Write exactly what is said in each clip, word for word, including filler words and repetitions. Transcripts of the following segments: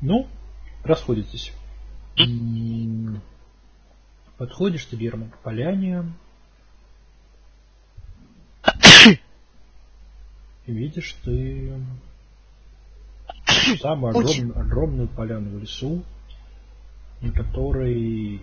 Ну, расходитесь. Mm. Подходишь ты, Герман, к поляне. И видишь ты самую огромную, огромную поляну в лесу, на которой,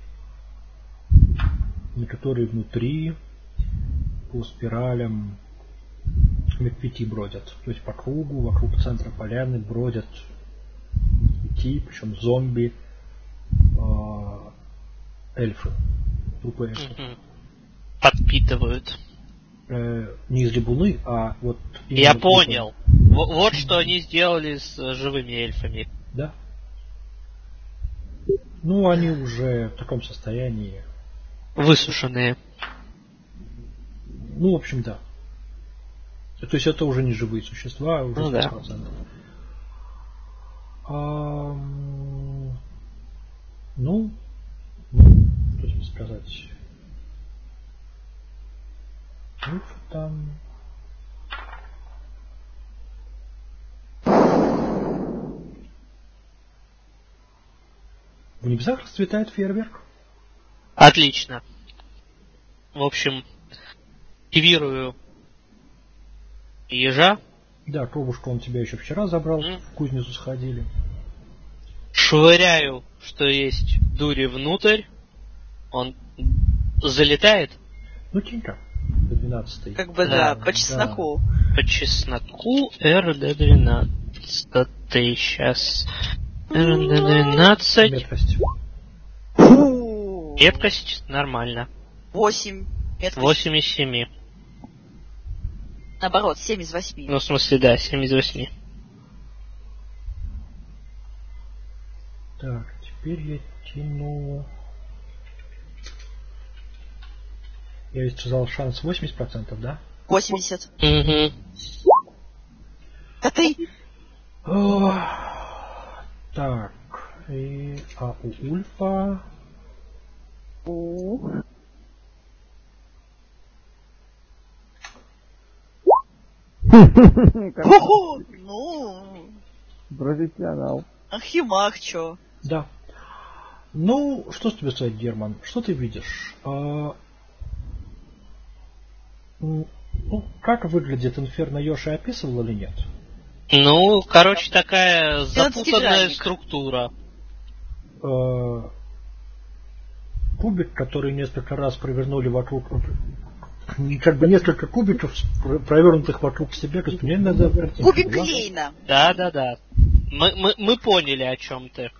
на которой внутри по спиралям медведи бродят. То есть по кругу, вокруг центра поляны бродят медведи, причем зомби, э, эльфы, трупы эльфов. Подпитывают. Э, не из либуны, а вот... Я понял. Вот, вот что они сделали с живыми эльфами. Да. Ну, они уже в таком состоянии... Высушенные. Ну, в общем, да. То есть это уже не живые существа, уже ну, сто процентов. Да. А, ну, ну, что тебе сказать? Ну, что там... В небесах расцветает фейерверк. Отлично. В общем, активирую ежа. Да, кровушку он тебя еще вчера забрал, mm. в кузницу сходили. Швыряю, что есть дури внутрь. Он залетает? Ну, тенька. До двенадцатой. Как бы да, да по чесноку. Да. По чесноку эр дэ двенадцать. Сейчас. эр дэ двенадцать. Меткость. Меткость нормально. восемь. восемь из семи. Наоборот, семь из восьми. Ну, в смысле, да, семь из восьми. Так, теперь я тяну... Я ведь сказал шанс восемьдесят процентов, да? восемьдесят. Угу. А ты? О, так, и... А у Ульфа... У... Ого, ну... Профессионал. Архимаг, чё? Да. Ну, что с тебе сказать, Герман? Что ты видишь? А... Ну, как выглядит Инферно Йоши, описывал или нет? Ну, короче, такая запутанная структура. А... Кубик, который несколько раз провернули вокруг... Как бы несколько кубиков, провернутых вокруг себя, как мне надо... Кубик Клейна. Да, да, да. Мы, мы, мы поняли, о чем ты.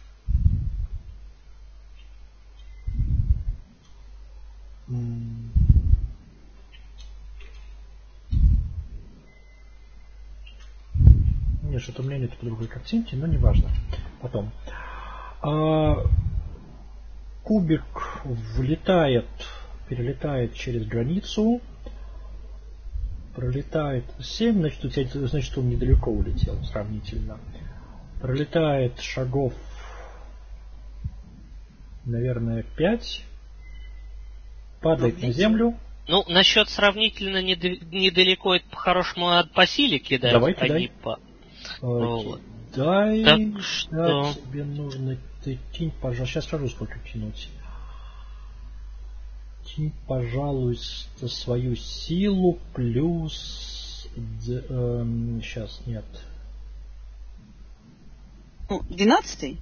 Нет, что-то у меня нет по другой картинке, но неважно. Потом. А, кубик влетает, перелетает через границу, пролетает семь, значит, у тебя, значит, он недалеко улетел сравнительно. Пролетает шагов, наверное, пять, падает на землю. Ну, насчет сравнительно недалеко, это по-хорошему надо по силе кидать. Давай, а кидай. не по... Вот. Дай, так что... да, тебе нужно... Ты кинь, пожалуйста, сейчас скажу, сколько кинуть. Кинь, пожалуйста, свою силу плюс... Д, эм, сейчас, нет. Двенадцатый?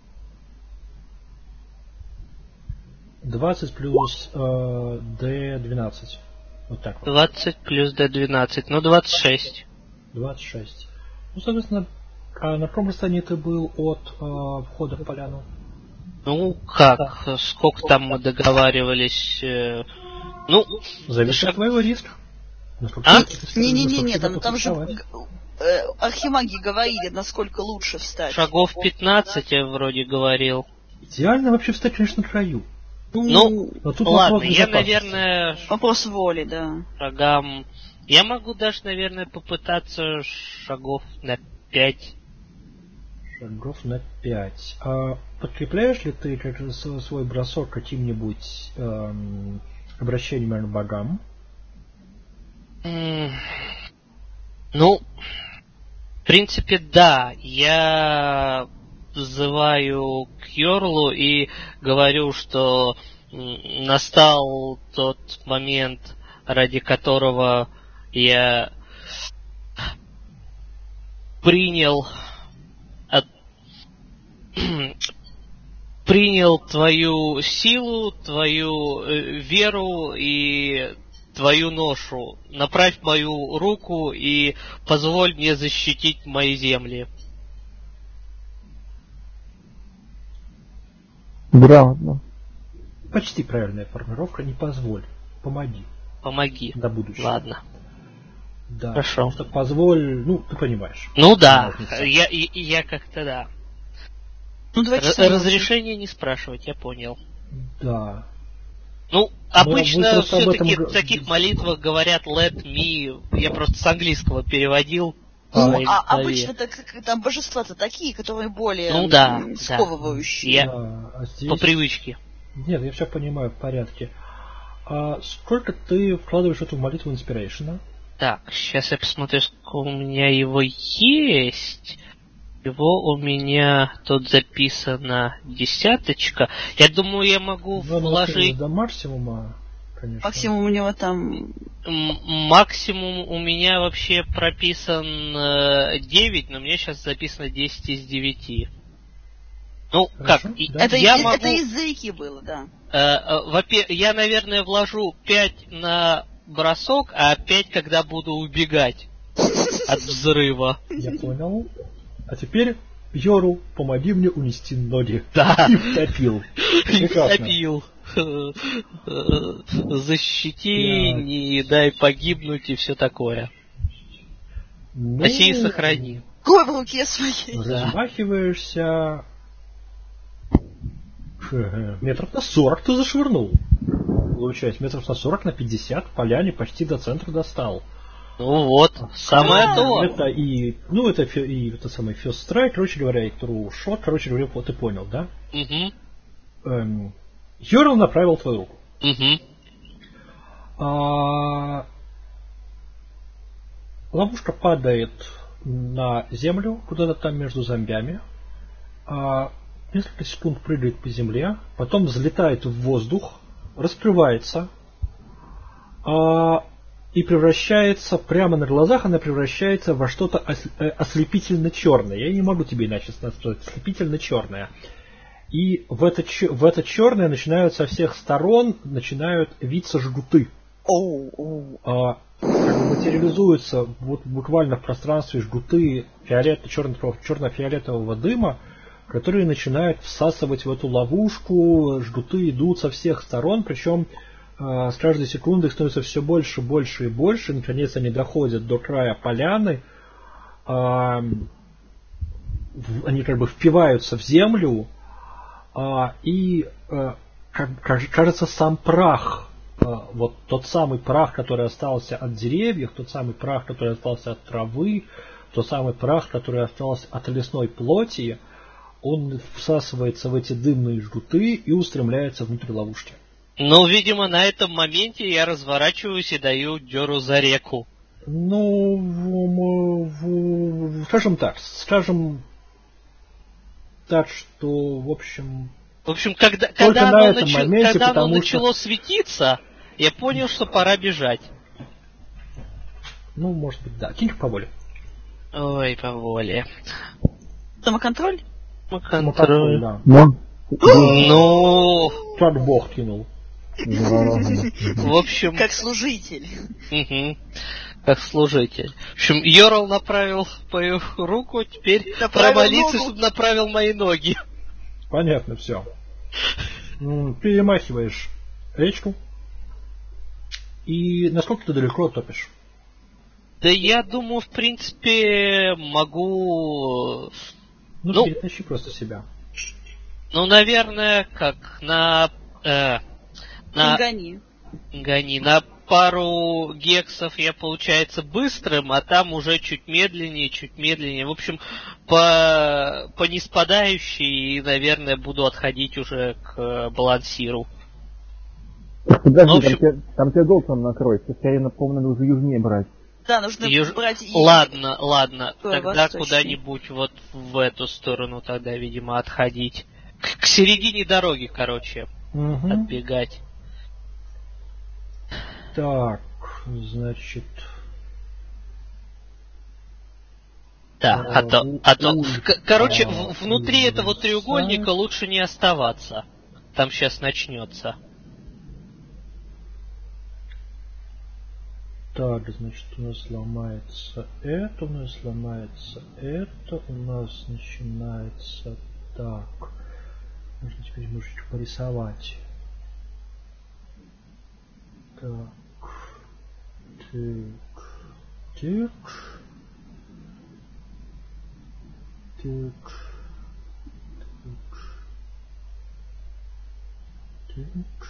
двадцать плюс э, дэ двенадцать. Вот так вот. двадцать плюс дэ двенадцать, ну двадцать шесть. двадцать шесть. Ну, соответственно, а на каком расстоянии ты был от э, входа в поляну? Ну, как? Сколько там мы договаривались? Э, ну, зависит шаг... от твоего риска. А? Не-не-не, там, там же э, архимаги говорили, насколько лучше встать. Шагов пятнадцать я вроде говорил. Идеально вообще встать, конечно, на краю. Ну, тут ладно, я, наверное... Вопрос воли, да. Шагам... Я могу даже, наверное, попытаться шагов на пять. Шагов на пять. А подкрепляешь ли ты как свой бросок каким-нибудь эм, обращением к богам? Mm. Ну, В принципе, да. Я взываю к Йорлу и говорю, что настал тот момент, ради которого я принял от... принял твою силу, твою э, веру и твою ношу. Направь мою руку и позволь мне защитить мои земли. Грамотно. Почти правильная формулировка. Не позволь. Помоги. Помоги. До будущего. Ладно. Да. Хорошо. Что позволь, ну, ты понимаешь. Ну да. Я, я, я как-то да. Ну, давайте Р- разрешение не спрашивать, я понял. Да. Ну, обычно просто об этом все-таки г- в таких молитвах говорят let me. Я просто с английского переводил. Ну, своей а голове. обычно так, там божества-то такие, которые более Ну да, м, да. сковывающие. Я Да, а здесь... по привычке. Нет, я все понимаю, в порядке. А сколько ты вкладываешь в эту молитву инспирейшена? Так, сейчас я посмотрю, сколько у меня его есть. Его у меня тут записано десяточка. Я думаю, я могу Ну, вложить... До максимума, конечно. Максимум у него там... М- максимум у меня вообще прописан э, девять, но у меня сейчас записано десять из девяти. Ну, Хорошо, как? И- да. Это, я из- могу... это из-за реки было, да. Э, э, во-пе- я, наверное, вложу пять на бросок, а пять, когда буду убегать от взрыва. Я понял. А теперь, Йору, помоги мне унести ноги. Да. И втопил. Прекрасно. Втопил. Защити, Я- не дай погибнуть и все такое. Ну, Спаси и сохрани. Кой в руке своей. Размахиваешься... Х, метров на сорок ты зашвырнул. Получается, метров на сорок, на пятьдесят поляне почти до центра достал. Ну вот, самое А, то. Это и, ну, это фи- и это самый first strike, короче говоря, и true shot, короче говоря, вот ты понял, да? Угу, Эм, Йорл направил твою руку. угу. А, ловушка падает на землю, куда-то там между зомбями. А, несколько секунд прыгает по земле, потом взлетает в воздух, раскрывается а, и превращается прямо на глазах, она превращается во что-то ос- э, ослепительно черное. Я не могу тебе иначе сказать, ослепительно черное. И в это, ч- в это черное начинают со всех сторон начинают виться жгуты. Оу, оу. А, как бы материализуются вот буквально в пространстве жгуты фиолет, черно- черно-фиолетового дыма, которые начинают всасывать в эту ловушку. Жгуты идут со всех сторон, причем а, с каждой секундой их становится все больше, больше и больше. Наконец они доходят до края поляны. А, в, они как бы впиваются в землю. А, и а, как, кажется, сам прах, а, вот тот самый прах, который остался от деревьев, тот самый прах, который остался от травы, тот самый прах, который остался от лесной плоти, он всасывается в эти дымные жгуты и устремляется внутрь ловушки. Ну, видимо, на этом моменте я разворачиваюсь и даю дёру за реку. Ну, в, в, в, скажем так, скажем так, что, в общем... В общем, когда, Только когда, на оно, этом начи- моменте, когда оно потому начало что- светиться, я понял, что пора бежать. Ну, может быть, да. Кинь поболее. Ой, по воле. Самоконтроль? Контроль. Да. Ну, Ну, Как бог кинул. в общем, Как служитель. мгм, как служитель. В общем, Йорл направил мою руку, теперь Направил пора молиться, ногу. чтобы направил мои ноги. Понятно, все. Перемахиваешь речку. И насколько ты далеко топишь? Да я думаю, в принципе, могу... Ну, Ну. перетащи просто себя. Ну, наверное, как на... э, на... Гони. Гони. На пару гексов я, получается, быстрым, а там уже чуть медленнее, чуть медленнее. В общем, по, по неспадающей, и, наверное, буду отходить уже к э, балансиру. подожди, Ну, в общем- там, тебя, там тебя Долтон накроет. Сейчас я, напомню, надо уже южнее брать. Да, нужно Юж... брать... и- Ладно, ладно, Ой, тогда восточный. куда-нибудь вот в эту сторону тогда, видимо, отходить. К, к середине дороги, короче, Угу. отбегать. Так, значит... Да, А, а то, у- а то, у- к- короче, а, в- внутри у- этого треугольника лучше не оставаться. Там сейчас начнется. Так, значит, у нас ломается это, у нас ломается это, у нас начинается так. Можно теперь немножечко порисовать. Так. Так. Так. Так. Так. Так.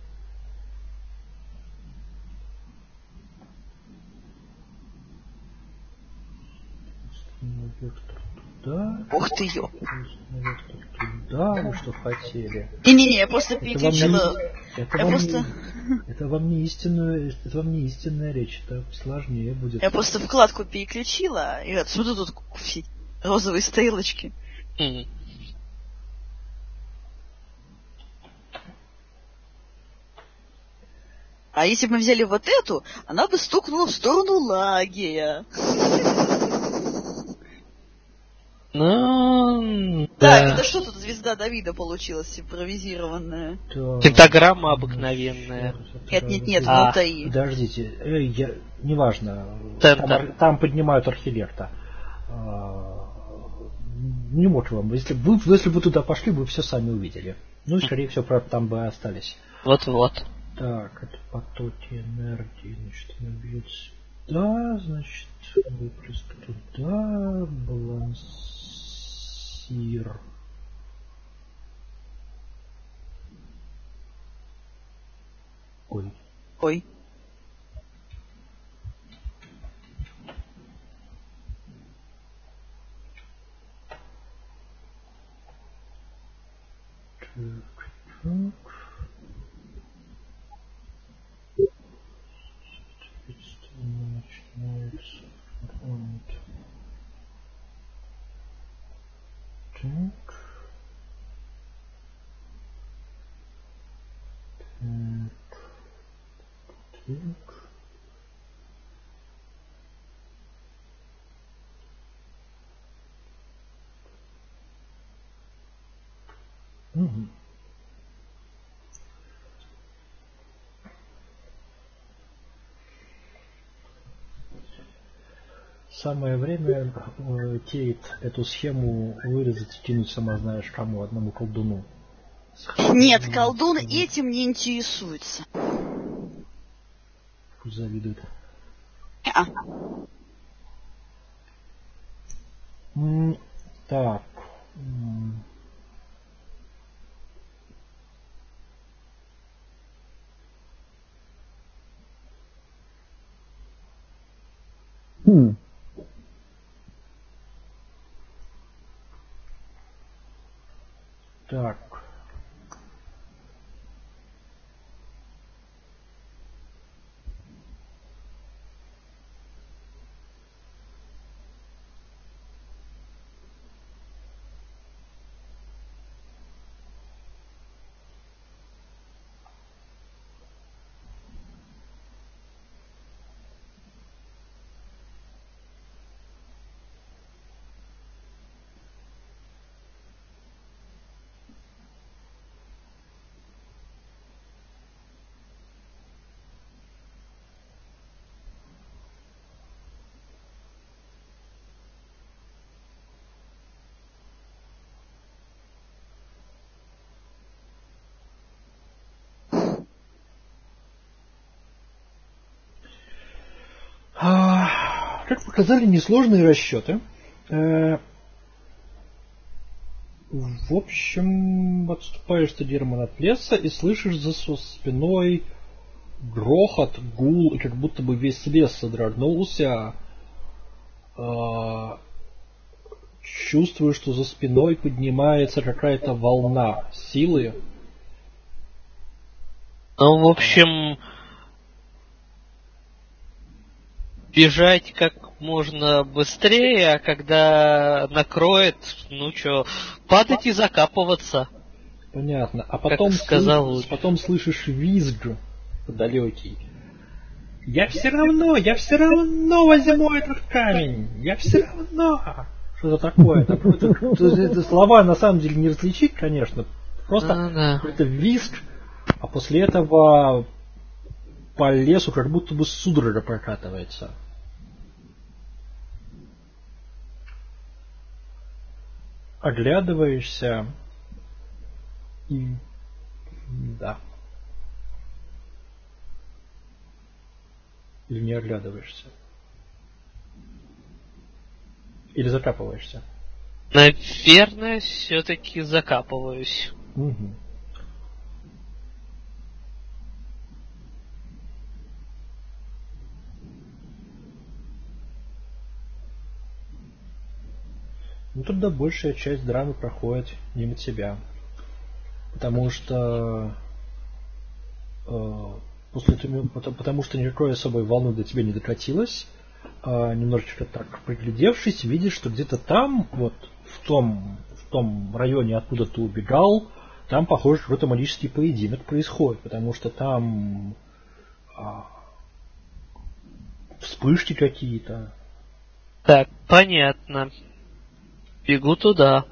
Вектор туда. Ух ты, ё. Вектор туда. Вы что хотели? Не-не-не, я просто Это вам переключила... не, это Я вам просто... не, это вам не истинная, это вам не истинная речь, это сложнее будет. Я просто вкладку переключила, и отсюда тут все розовые стрелочки. М. А если бы мы взяли вот эту, она бы стукнула в сторону лагеря. Ну, Так, да. это что тут звезда Давида получилась, импровизированная? Так, Пентаграмма ну, обыкновенная. щас, это Нет, нет, нет, А. внутри. Подождите, эй, я, неважно, Центр. там, ар- там поднимают архилерта. А, не мог вам, если бы вы, если бы туда пошли, вы все сами увидели. Ну, и, скорее всего, правда, там бы остались. Вот-вот. Так, это потоки энергии, значит, она бьет сюда, значит, выплеск туда, балансир. Ой. Ой. Так, так. Соответственно, начинается фронт. Так. Так. Так. Угу. Самое время э, Кейт эту схему вырезать и кинуть сама знаешь кому, одному колдуну. Нет, колдун этим не интересуется. Пусть завидует. А. М, Так. М, Хм. Так. А, Как показали несложные расчеты, э, в общем, отступаешь ты, Дирман, от леса и слышишь за со спиной грохот, гул, и как будто бы весь лес содрогнулся. А, чувствую, что за спиной поднимается какая-то волна силы. Ну, в общем, бежать как можно быстрее, а когда накроет, ну чё, падать и закапываться. Понятно. А Как потом, сказал слышишь, Луч. потом слышишь визг далекий. Я все равно, я все равно возьму этот камень. Я все равно. Что-то такое. Там какое-то- то есть это слова на самом деле не различить, конечно. Просто Ну да. какой-то визг, а после этого по лесу как будто бы судорога прокатывается. Оглядываешься и... Да. Или не оглядываешься. Или закапываешься. Наверное, все-таки закапываюсь. Мгм. Ну тогда большая часть драмы проходит мимо тебя. Потому что э, после этого, потому, потому что никакой особой волны до тебя не докатилось. А немножечко так приглядевшись, видишь, что где-то там, вот в том, в том районе, откуда ты убегал, там, похоже, какой-то магический поединок происходит, потому что там а, вспышки какие-то. Так, понятно. Бегу туда.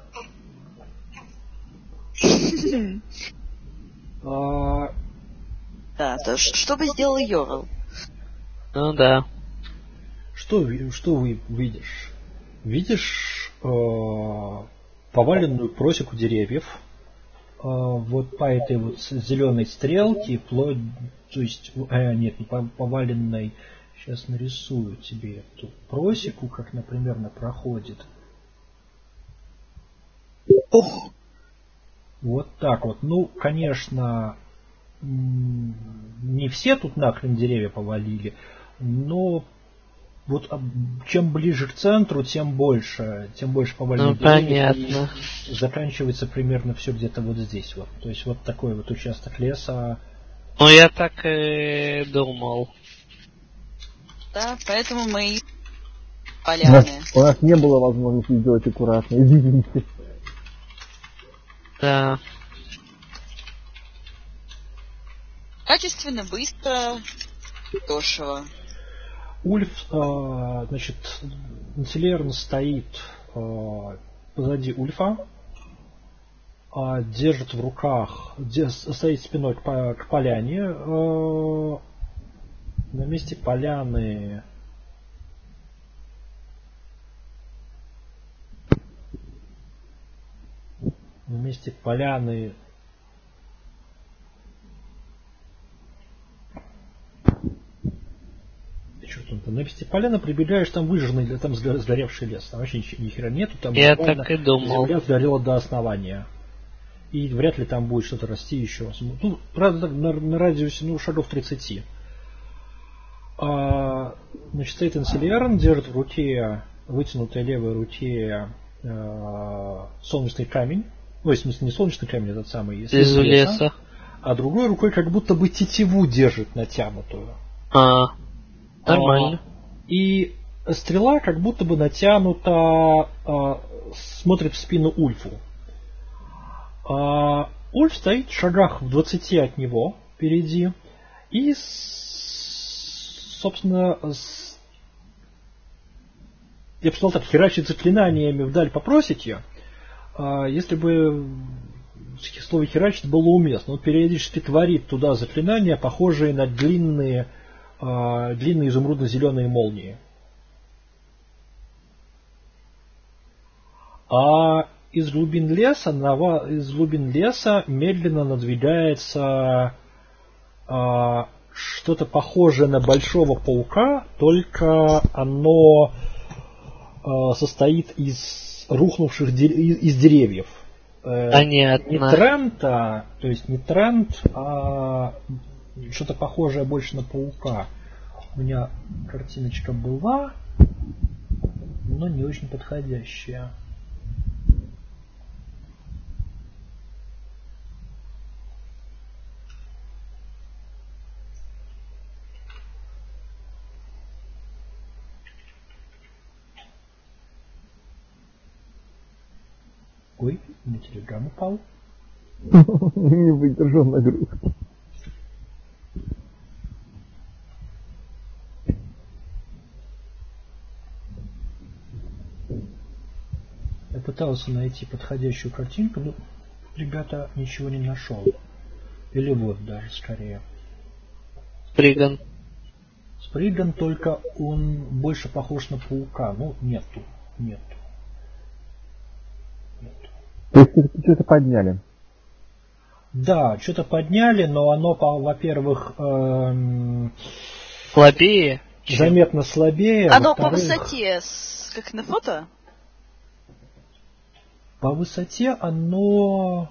А, Да, то ш- что бы сделал Йорл? Ну да. что, ви- что вы видишь? Видишь э, поваленную просеку деревьев, э, вот по этой вот зеленой стрелке, вплоть, то есть, э, нет, не по- поваленной, сейчас нарисую тебе эту просеку, как, например, она проходит. Ох, Вот так вот. Ну, конечно, м, не все тут нахрен деревья повалили, но вот а, чем ближе к центру, тем больше, тем больше поваленных Ну деревьев, понятно. и заканчивается примерно все где-то вот здесь вот. То есть вот такой вот участок леса. Ну я так и думал. да, поэтому мы и У нас, поляны. у нас не было возможности сделать аккуратно, извините. Да. Качественно, быстро, дешево. Ульф, э, значит, Нцелерн стоит э, позади Ульфа, а, держит в руках, де- стоит спиной к, по- к поляне. э, на месте поляны на месте поляны черт, на месте поляны прибегаешь, там выжженный, да, там сго- сгоревший лес, там вообще ни, ни хера нету, там Я буквально так и думал. земля сгорела до основания. И вряд ли там будет что-то расти еще. Ну, правда, так, на, на радиусе, ну, шагов тридцати. А, значит, стоит Энцелиарн, держит в руке, вытянутой левой руке э, солнечный камень. Ну, в смысле, не солнечный камень, этот самый, из Из леса. леса. А другой рукой как будто бы тетиву держит натянутую. А, нормально. А, и стрела как будто бы натянута, а, смотрит в спину Ульфу. А, Ульф стоит в шагах в двадцати от него впереди. И, с- собственно, с, я бы сказал так, херачит заклинаниями вдаль по просеке. А, если бы слово херачит было уместно, он периодически творит туда заклинания, похожие на длинные, а, длинные изумрудно-зеленые молнии. А из глубин леса, на, ва- из глубин леса медленно надвигается а, что-то похожее на большого паука, только оно а, состоит из рухнувших де- из, из деревьев. Э, Понятно. Не Трента, то есть не Трент, а что-то похожее больше на паука. У меня картиночка была, но не очень подходящая. Ой, на телеграм упал. Не выдержал нагрузки. Я пытался найти подходящую картинку, но, ребята, ничего не нашел. Или вот даже скорее. Приган. Сприган, только он больше похож на паука. Ну, нету. Нету. Нету. То есть все-таки что-то подняли? Да, что-то подняли, но оно, во-первых, эм, Слабее? заметно слабее. Оно по во-вторых, высоте, с- как на фото? По высоте оно...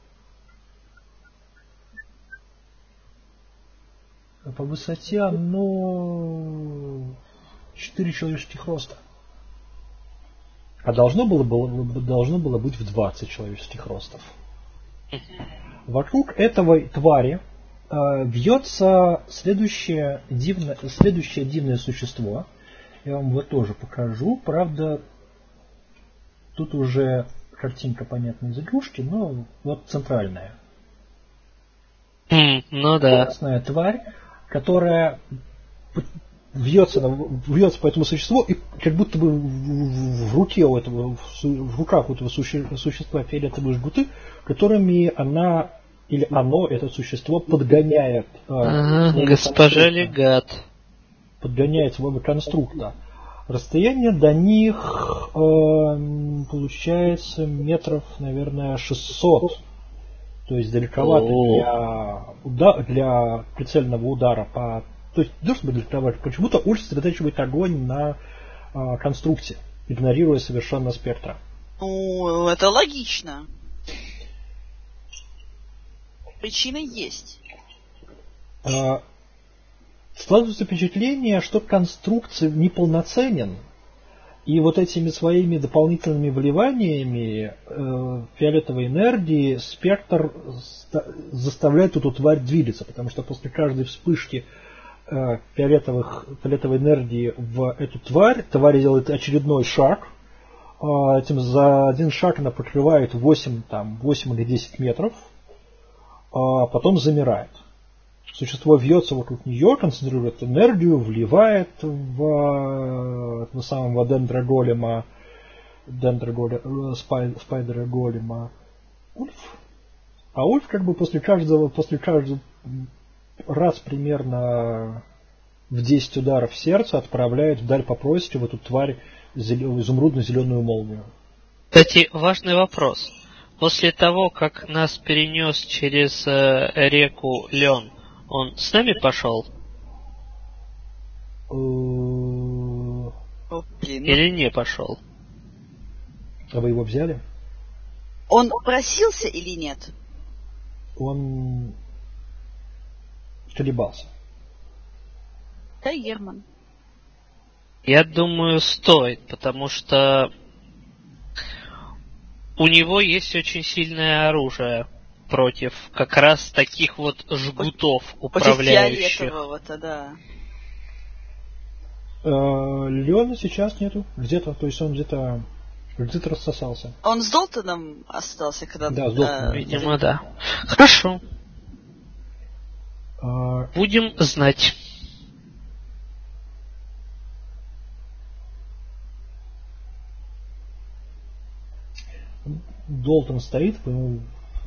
По высоте оно... четыре человеческих роста. А должно было, было, должно было быть в двадцать человеческих ростов. Вокруг этого твари э, вьется следующее дивное, следующее дивное существо. Я вам его тоже покажу. Правда, тут уже картинка понятна из игрушки, но вот центральная. Mm, ну да. Красная тварь, которая вьется, вьется по этому существу, и как будто бы в, в руке у этого, в руках у этого суще, существа фиолетовые жгуты, которыми она или оно, это существо, подгоняет ага, госпожа Легат. Подгоняет своего конструкта. Расстояние до них э, получается метров, наверное, шестьсот. То есть далековато для, уда- для прицельного удара по... То есть не то чтобы далековато, почему-то Ульф сосредотачивает огонь на э, конструкте, игнорируя совершенно спектра. Ну, это логично. Причина есть. Э, складывается впечатление, что конструкт неполноценен, и вот этими своими дополнительными вливаниями э, фиолетовой энергии спектр заставляет эту тварь двигаться, потому что после каждой вспышки э, фиолетовых, фиолетовой энергии в эту тварь, тварь делает очередной шаг, э, этим за один шаг она покрывает восемь, там, восемь или десять метров, а потом замирает. Существо вьется вокруг нее, концентрирует энергию, вливает в этого самого дендроголема, дендроголема, спайдера голема Ульф. А Ульф как бы после каждого, после каждого раз примерно в десять ударов сердца отправляет вдаль по просеке в эту тварь изумрудно-зеленую молнию. Кстати, важный вопрос. После того, как нас перенес через э, реку Лен, он с нами пошел? Или не пошел? А вы его взяли? Он просился или нет? Он колебался. Да, Герман. Я думаю, стоит, потому что у него есть очень сильное оружие против как раз таких вот жгутов управляющих. Против фиолетового-то, да. Леона сейчас нету. Где-то, то есть он где-то где-то рассосался. Он с Долтоном остался, когда... Да, с Долтоном. А, видимо, да. Хорошо. А... Будем знать. Долтон стоит, по-моему,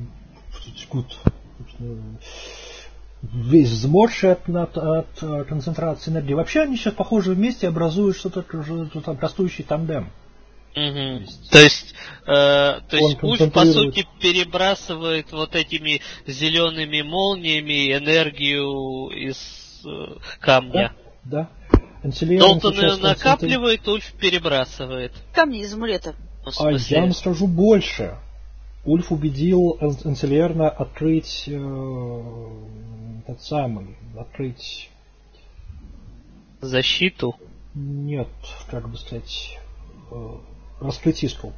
весь взморший от, от, от концентрации энергии. Вообще они сейчас, похоже, вместе образуют что-то, что-то растущий тандем. Угу. То есть, э, то есть Ульф, по сути, перебрасывает вот этими зелеными молниями энергию из э, камня. Да. да. Долтон ее накапливает, Ульф перебрасывает. Камни из амулета. А я вам скажу больше. Ульф убедил Энцелиерна открыть э, тот самый, открыть... Защиту? Нет, как бы сказать, э, раскрыть искру.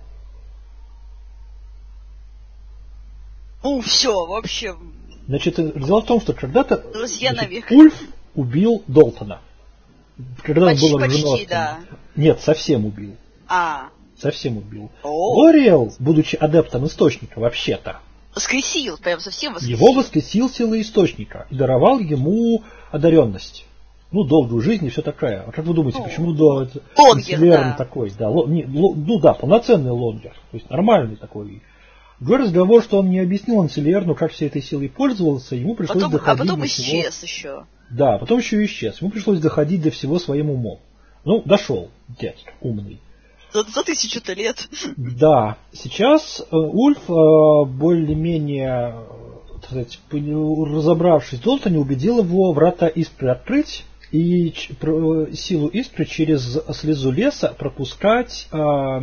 Ну, все, вообще... Значит, дело в том, что когда-то Друзья значит, навек. Ульф убил Долтона. Когда почти, он был почти, оруженосцем. да. Нет, совсем убил. А. Совсем убил. О. Лориэл, будучи адептом источника, вообще-то, Воскресил, прям совсем воскресил. его воскресил силой источника и даровал ему одаренность. Ну, долгую жизнь и все такое. А как вы думаете, ну, почему до лонгер, да. такой? Да, ло, не, ло, ну да, полноценный лонгер. То есть нормальный такой. Другой разговор, что он не объяснил Анцелиерну, как всей этой силой пользовался, ему пришлось потом, доходить А потом до исчез всего... еще. Да, потом еще и исчез. Ему пришлось доходить до всего своим умом. Ну, дошел, дядька, умный. За, за тысячу-то лет. Да, сейчас э, Ульф, э, более-менее, э, так сказать, разобравшись в Долтоне, убедил его врата Искры открыть и ч, про, силу Искры через слезу леса пропускать, э,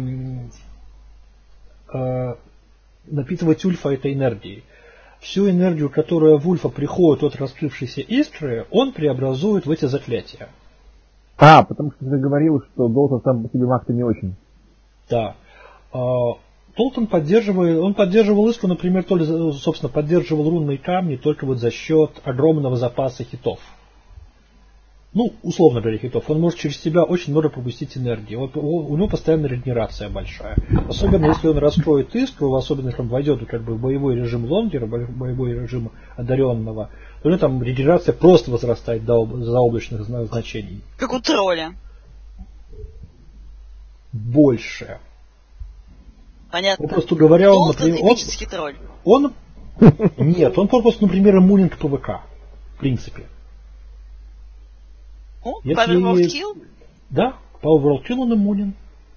э, напитывать Ульфа этой энергией. Всю энергию, которая в Ульфа приходит от раскрывшейся Искры, он преобразует в эти заклятия. А, потому что ты говорил, что Долтон сам по себе маг-то не очень. Да. Долтон поддерживает, он поддерживал Искру, например, то ли, собственно, поддерживал рунные камни только вот за счет огромного запаса хитов. Ну, условно говоря, хитов. Он может через себя очень много пропустить энергии. Вот у него постоянно регенерация большая. Особенно если он раскроет Искру, особенно если он войдет как бы в боевой режим лонгера, боевой режим одаренного, то у него там регенерация просто возрастает до заоблачных значений. Как у тролля. Больше. Понятно. Попросту говоря, он, Долтон например, эпический тролль. Он... Нет, он просто, например, иммунен к ПВК. В принципе. Ну, Если... Power World Kill? Да, Power World Kill он иммунен.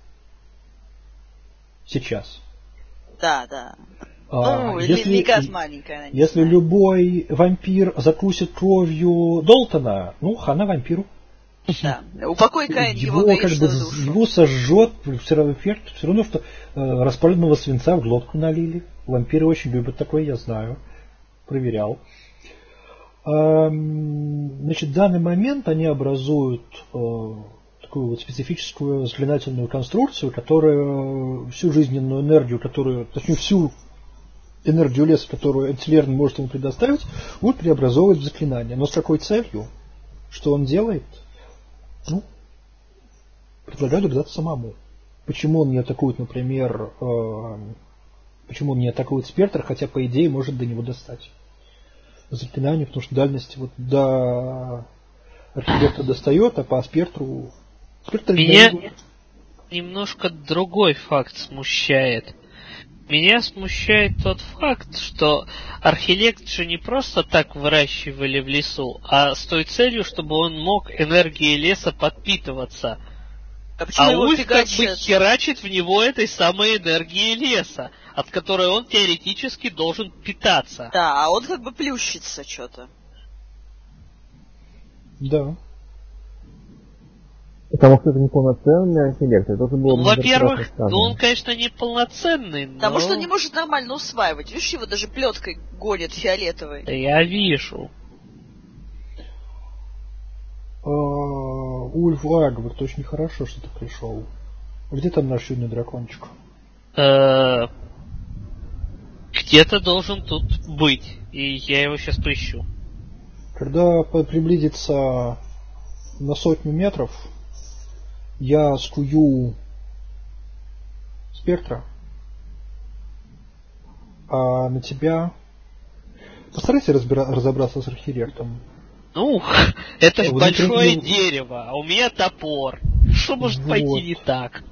Сейчас. Да, да. А, ну, если, легат маленькая. Если любой вампир закусит кровью Долтона, ну, хана вампиру. Да. Упокой Каин его, его как бы душу. его сожжет, все равно эффект, все равно что э, распаленного свинца в глотку налили. Вампиры очень любят такое, я знаю. Проверял. А, значит, в данный момент они образуют э, такую вот специфическую заклинательную конструкцию, которая всю жизненную энергию, которую, точнее всю энергию леса, которую Анцелиерн может ему предоставить, будет преобразовывать в заклинание. Но с какой целью? Что он делает? Ну, предлагаю догадаться самому. Почему он не атакует, например, э, почему он не атакует Спектр, хотя по идее может до него достать. Заклинание, потому что дальность вот до Архилепта достает, а по Спектру... Спектр Меня не... немножко другой факт смущает. Меня смущает тот факт, что Архилект же не просто так выращивали в лесу, а с той целью, чтобы он мог энергией леса подпитываться. А, почему а его Ульф как бы фигачат? херачит в него этой самой энергией леса, от которой он теоретически должен питаться. Да, а он как бы плющится что-то. Да. Потому что это не полноценный интеллект. Это тоже было Ну, бы во-первых, сказано. ну он, конечно, не полноценный, но... Потому что он не может нормально усваивать. Видишь, его даже плеткой гонят фиолетовой. Да я вижу. Ульф Вагвард, очень хорошо, что ты пришел. Где там наш юный дракончик? Э, Где-то должен тут быть, и я его сейчас поищу. Когда приблизится на сотню метров, я скую Спектра, а на тебя постарайся разбира- разобраться с Архилектом. Ну, это ж Вот, большое например, дерево, а у меня топор. Что может вот. пойти не так?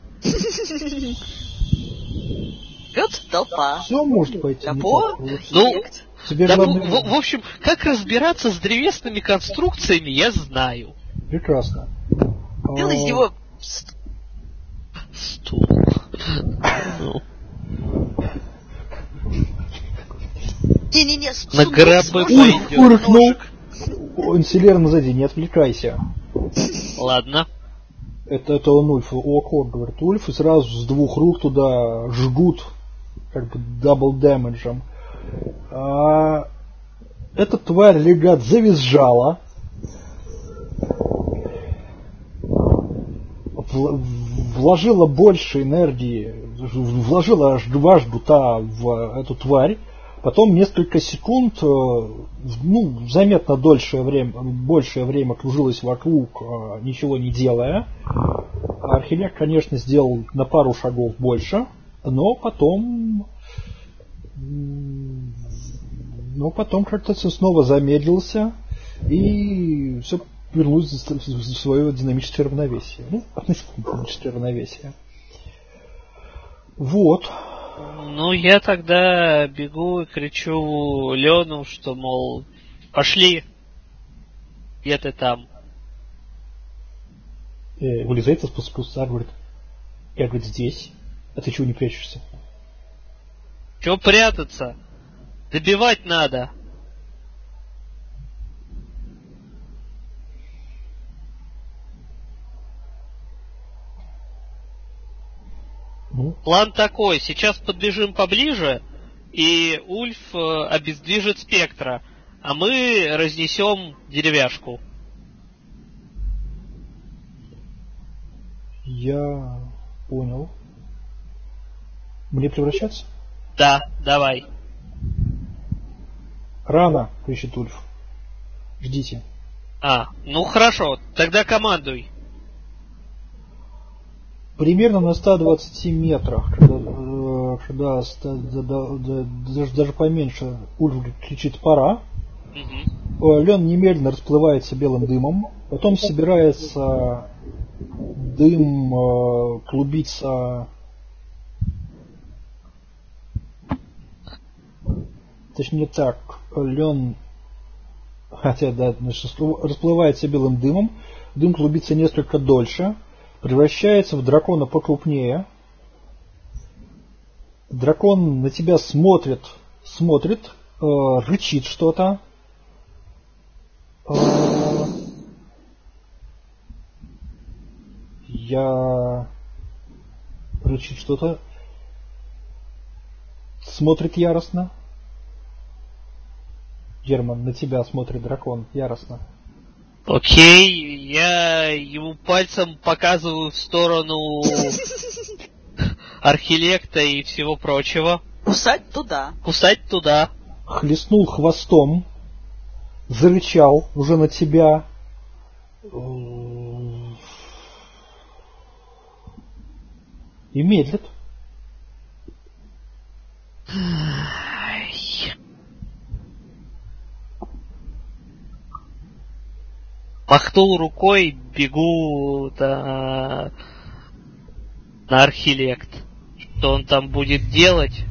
Идет толпа. Все может пойти Топор, не так. Вот. Ну, архилект. Тебе да, главное... в, в общем, как разбираться с древесными конструкциями, я знаю. Прекрасно. Сделай из А, него... Стул. Ну, Не-не-не, На сундук гробы сможешь пойдёт. сделать Фыркнул. ножик? Анцелиерн сзади, не отвлекайся. Ладно. Это, это он Ульф, Окор, говорит Ульф, и сразу с двух рук туда жгут, как бы дабл дэмэджем. А, эта тварь легат завизжала, вложила больше энергии, вложила аж два жгута в эту тварь, потом несколько секунд, ну, заметно дольшее время, большее время кружилась вокруг, ничего не делая, Архилек, конечно, сделал на пару шагов больше, но потом... Но потом как-то снова замедлился, и все вернулось в свое динамическое равновесие. Ну, относительно динамическое равновесие. Вот. Ну, я тогда бегу и кричу Лену, что, мол, пошли, где ты там? Э, вылезает из куста, говорит, я, говорит, здесь. А ты чего не прячешься? Чего прятаться? Добивать надо. Ну? План такой, сейчас подбежим поближе, и Ульф э, обездвижит спектра, а мы разнесем деревяшку. Я понял. Мне превращаться? Да, давай. Рано, кричит Ульф. Ждите. А, ну хорошо, тогда командуй. Примерно на ста двадцати метрах, когда, э, когда ста, да, да, да, даже, даже поменьше, Ульф кричит «пора». Угу. Лен немедленно расплывается белым дымом, потом собирается дым э, клубиться, точнее так, Лен, хотя да, значит, расплывается белым дымом, дым клубится несколько дольше, превращается в дракона покрупнее. Дракон на тебя смотрит, смотрит, э, рычит что-то. Э, я... Рычит что-то. Смотрит яростно. Герман, на тебя смотрит дракон яростно. Окей, я ему пальцем показываю в сторону Архилекта и всего прочего. Кусать туда. Кусать туда. Хлестнул хвостом, зарычал уже на тебя. И медлит. Махнул рукой, бегу на, на Архилект. Что он там будет делать?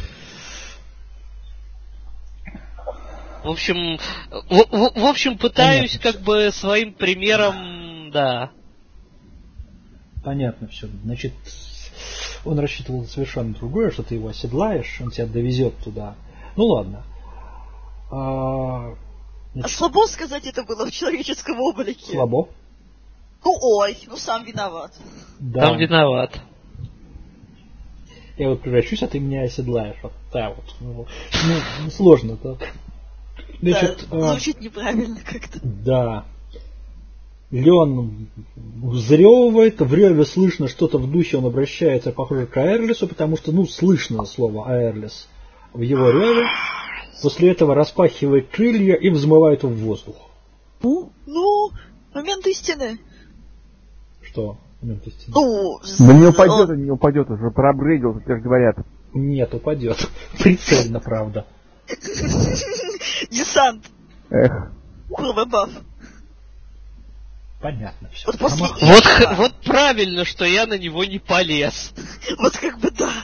В общем, в, в, в общем, пытаюсь Понятно как бы своим примером, да. Понятно все. Значит, он рассчитывал совершенно другое, что ты его оседлаешь, он тебя довезет туда. Ну ладно. А, а слабо сказать это было в человеческом облике. Слабо. Ну ой, ну сам виноват. Да. Сам виноват. Я вот превращусь, а ты меня оседлаешь. Вот так вот. Ну, ну сложно так. Значит, да, звучит а... неправильно как-то. Да. Лен взрёвывает, в рёве слышно что-то в духе, он обращается, похоже, к Аэрлису, потому что, ну, слышно слово Аэрлис в его рёве. После этого распахивает крылья и взмывает в воздух. Ну, ну, момент истины. Что? Момент истины? Ну, да не упадет, он не упадет, уже проапгрейдился, как говорят. Нет, упадет. Прицельно, правда. Десант. Эх. Баф. Понятно все. Вот, после вот, вот правильно, что я на него не полез. Вот как бы да.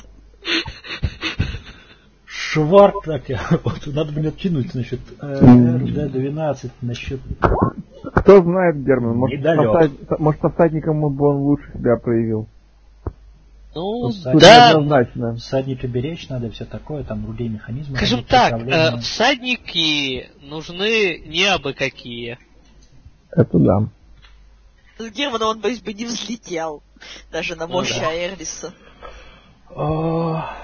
Шварк, так, вот, надо мне кинуть насчет эр дэ двенадцать, насчет... Кто знает, Герман, может, со, может со всадником бы он лучше себя проявил. Ну, всадник, да. Однозначно. Всадника беречь надо, все такое, там другие механизмы. Скажем так, э, всадники нужны не абы какие. Это да. С Германа он, боюсь, бы не взлетел. Даже на мощи ну, да. Аэрлиса. А...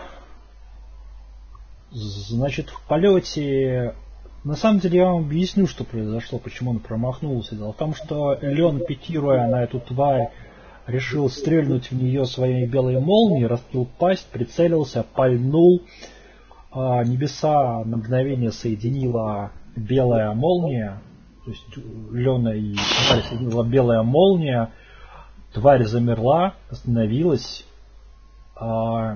Значит, в полете... На самом деле я вам объясню, что произошло, почему он промахнулся. Дело в том, что Лен, пикируя на эту тварь, решил стрельнуть в нее своей белой молнией, раскрыл пасть, прицелился, пальнул. А небеса на мгновение соединила белая молния. То есть Лена и Наталья соединила белая молния. тварь замерла, остановилась. А,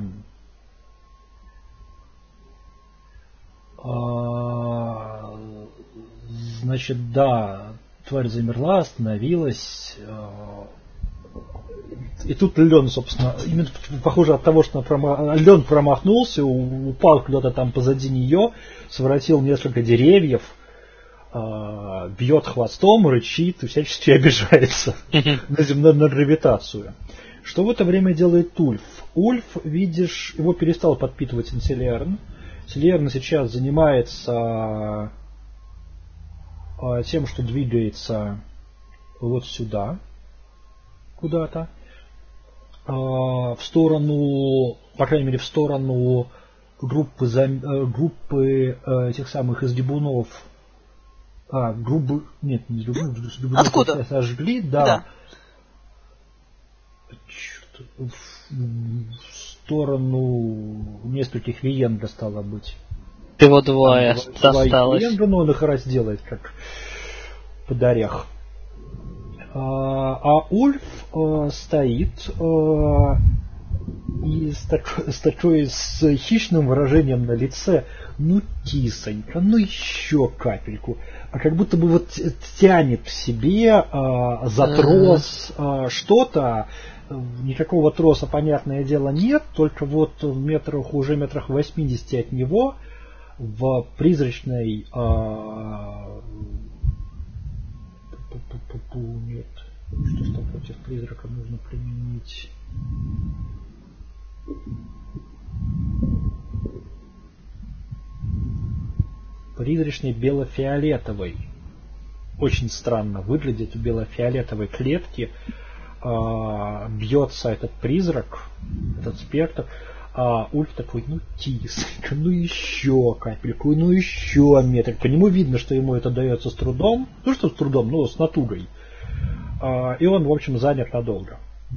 а, значит, да, тварь замерла, остановилась. А, и тут Лен, собственно, именно похоже от того, что прома... Лен промахнулся, упал куда-то там позади нее, своротил несколько деревьев, а, бьет хвостом, рычит и всячески обижается на, на гравитацию. Что в это время делает Ульф? Ульф, видишь, его перестал подпитывать Инселерн. Инселерн сейчас занимается а, тем, что двигается вот сюда, куда-то, а, в сторону, по крайней мере, в сторону группы, группы а, этих самых изгибунов. А, группы, нет, не изгибунов, изгибунов Откуда? Сожгли, да. Да. В сторону нескольких Виенга стало быть. Всего двое осталось. Виенга, но он их разделает, как под орех. А, а Ульф а, стоит а, и с, так, с такой с хищным выражением на лице: ну кисонька, ну еще капельку. А как будто бы вот тянет в себе а, за трос а, что-то. Никакого троса, понятное дело, нет, только вот в метрах, уже метрах восьмидесяти от него в призрачной а... нет, что против призрака нужно применить? Призрачной бело-фиолетовой. Очень странно выглядит в бело-фиолетовой клетке. А, бьется этот призрак, этот спектр, а Ульф такой: ну тисонька, ну еще капельку, ну еще метр. По нему видно, что ему это дается с трудом, ну что с трудом, ну с натугой. А, и он, в общем, занят надолго.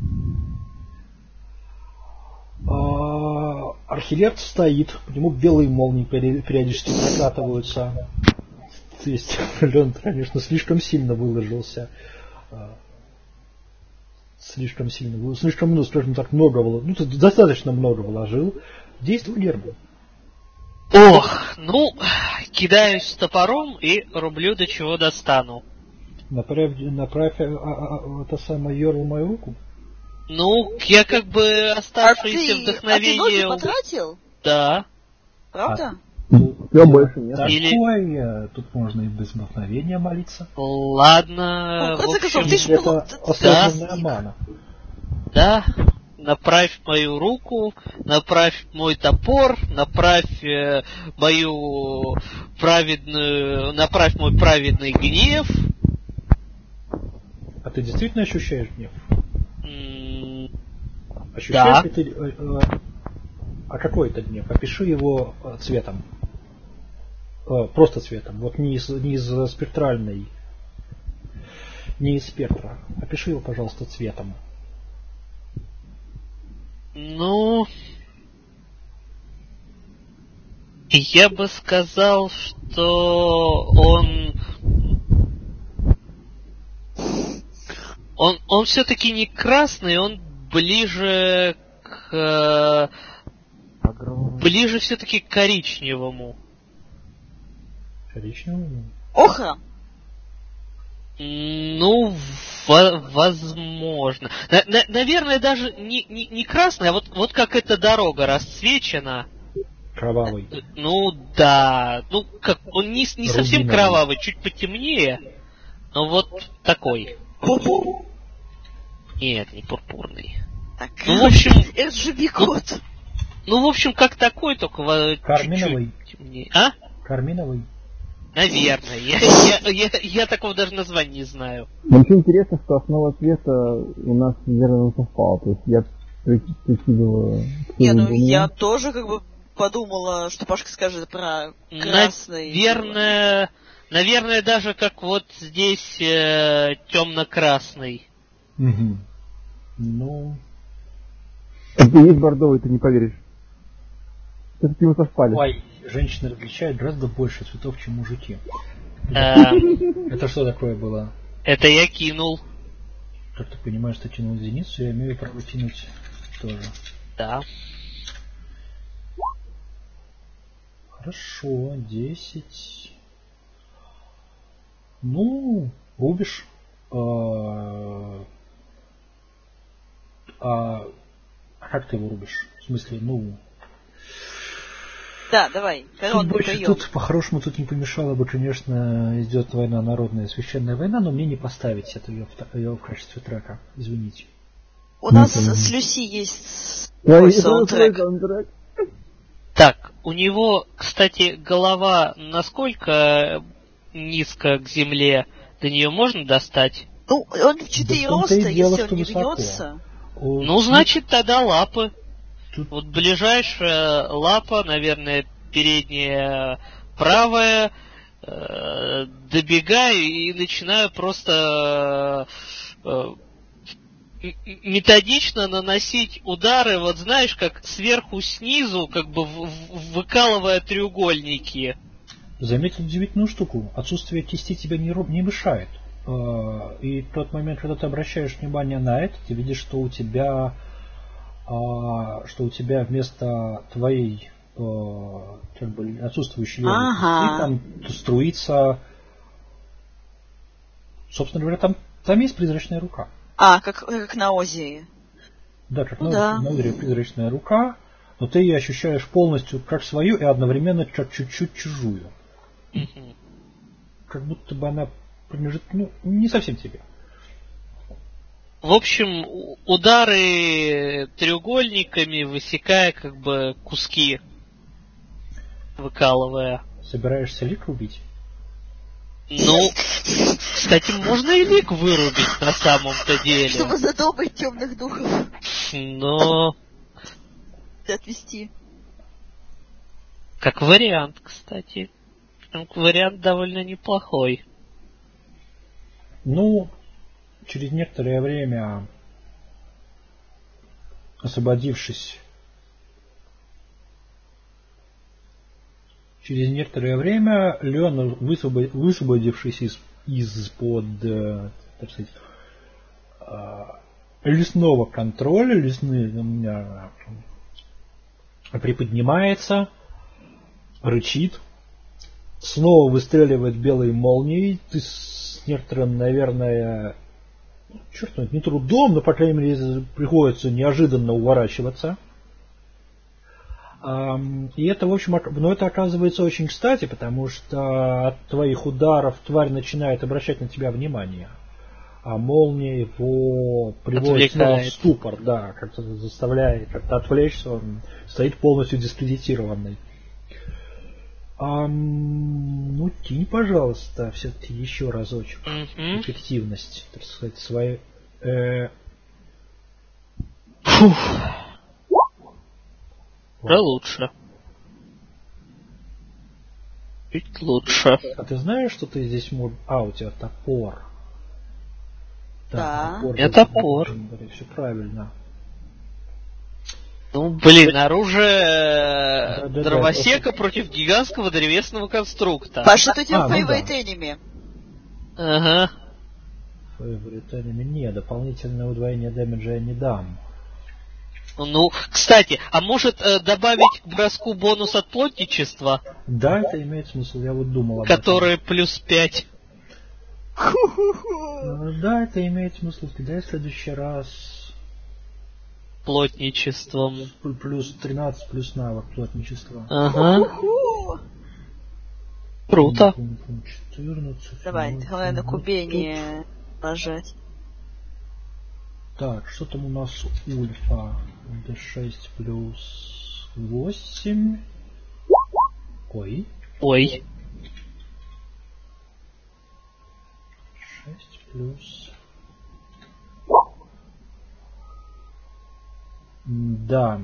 А, Архилерд стоит, по нему белые молнии периодически прокатываются. То есть Лен, конечно, слишком сильно выложился. Слишком сильно, слишком много, скажем так, много, ну, достаточно много вложил. Действуй, Герман. Ох, ну, кидаюсь топором и рублю, до чего достану. Направь, направь а, а, а, это самое Йорл в мою руку. Ну, я как бы оставшееся а ты, вдохновение... А ты ноги потратил? Да. Правда? А, все больше нет. Такое, Или... тут можно и без вдохновения молиться. Ладно, ну, в конце концов, общем, ты ж это осознанная да. мана. Да, направь мою руку, направь мой топор, направь э, мою праведную, направь мой праведный гнев. А ты действительно ощущаешь гнев? М- Ощущаешь да. ли ты... Э, э, а какой это гнев? Опиши его э, цветом. Э, просто цветом. Вот не из, не из спектральной, не из спектра. Опиши его, пожалуйста, цветом. Ну, я бы сказал, что он, он, он все-таки не красный, он ближе к, ближе все-таки к коричневому. Коричневому? Охра? Ну, во- возможно. На- на- наверное, даже не, не, не красный, а вот, вот как эта дорога расцвечена. Кровавый. Ну да. Ну, как, он не, не совсем Рубиновый. кровавый, чуть потемнее. Но вот такой. Пурпур? Нет, не пурпурный. Так, Ну, в общем... эр джи би-код. Ну, в общем, как такой, только во- Карминовый. чуть-чуть темнее. А? Карминовый. Наверное. Я, я, я, я такого даже названия не знаю. Вообще интересно, что основа цвета у нас верно совпала. То есть я прикидываю... Не, ну я тоже как бы подумала, что Пашка скажет про красный. Наверное, наверное, даже как вот здесь э, темно-красный. Угу. Ну... Это есть бордовый, ты не поверишь. Все-таки мы совпали. Ой, женщины различают гораздо больше цветов, чем мужики. Эм, Это что такое было? Это я кинул. Как ты понимаешь, ты тянул единицу, я имею право тянуть тоже. Да. Хорошо, десять. Ну, рубишь. А, а как ты его рубишь? В смысле, ну... Да, давай, коронный прием. Тут, по-хорошему, тут не помешало бы, конечно, идет война народная, священная война, но мне не поставить это ее, ее в качестве трека, извините. У нас с Люси есть свой саундтрек. Так, у него, кстати, голова насколько низко к земле, до нее можно достать? Ну, он в четыре роста, если он не гнется. Ну, значит, тогда лапы. Тут... Вот ближайшая лапа, наверное, передняя правая, э, добегаю и начинаю просто э, методично наносить удары, вот знаешь, как сверху снизу, как бы в, в, выкалывая треугольники. Заметил удивительную штуку. Отсутствие кисти тебе не, не мешает. И в тот момент, когда ты обращаешь внимание на это, ты видишь, что у тебя что у тебя вместо твоей как бы отсутствующей ага. кисти там струится, собственно говоря, там, там есть призрачная рука. А, как, как на озере. Да, как ну, на, да. на озере призрачная рука, но ты ее ощущаешь полностью как свою и одновременно как чуть-чуть чужую. Mm-hmm. Как будто бы она принадлежит, ну, не совсем тебе. В общем, удары треугольниками, высекая как бы куски, выкалывая. Собираешься лик убить? Ну, кстати, можно и лик вырубить на самом-то деле. Чтобы задолбать темных духов. Но... Отвести. Как вариант, кстати. Вариант довольно неплохой. Ну... Через некоторое время, освободившись, через некоторое время Леон, высвободившись из, из-под, так сказать, лесного контроля, лесные, приподнимается, рычит, снова выстреливает белой молнией. Ты с некоторым, наверное, черт, это не трудом, но, по крайней мере, приходится неожиданно уворачиваться. И это, в общем, но это оказывается очень кстати, потому что от твоих ударов тварь начинает обращать на тебя внимание. А молния его приводит снова в ступор, да, как-то заставляет как-то отвлечься, он стоит полностью дискредитированный. А, ну, кинь, пожалуйста, все-таки еще разочек. Mm-hmm. Эффективность, так сказать, своей. Э... Фух. Да лучше. Чуть лучше. А ты знаешь, что ты здесь мог... А, у тебя топор. Да. Топор, я топор. Все правильно. Ну, блин, оружие да, да, дровосека да, против гигантского древесного конструкта. Паша, это у тебя favorite enemy. Ага. Favorite enemy? Не, дополнительное удвоение дэмэджа я не дам. Ну, кстати, а может э, добавить к броску бонус от плотничества? Да, это имеет смысл, я вот думал об который этом. плюс пять. Да, это имеет смысл. Кидай в следующий раз... Плотничеством. Плюс тринадцать, плюс навык плотничества. Ага. Круто. четырнадцать. Давай, давай на кубе не нажать. Так, что там у нас ульфа? дэ шесть плюс восемь. Ой. Ой. шесть плюс... Да.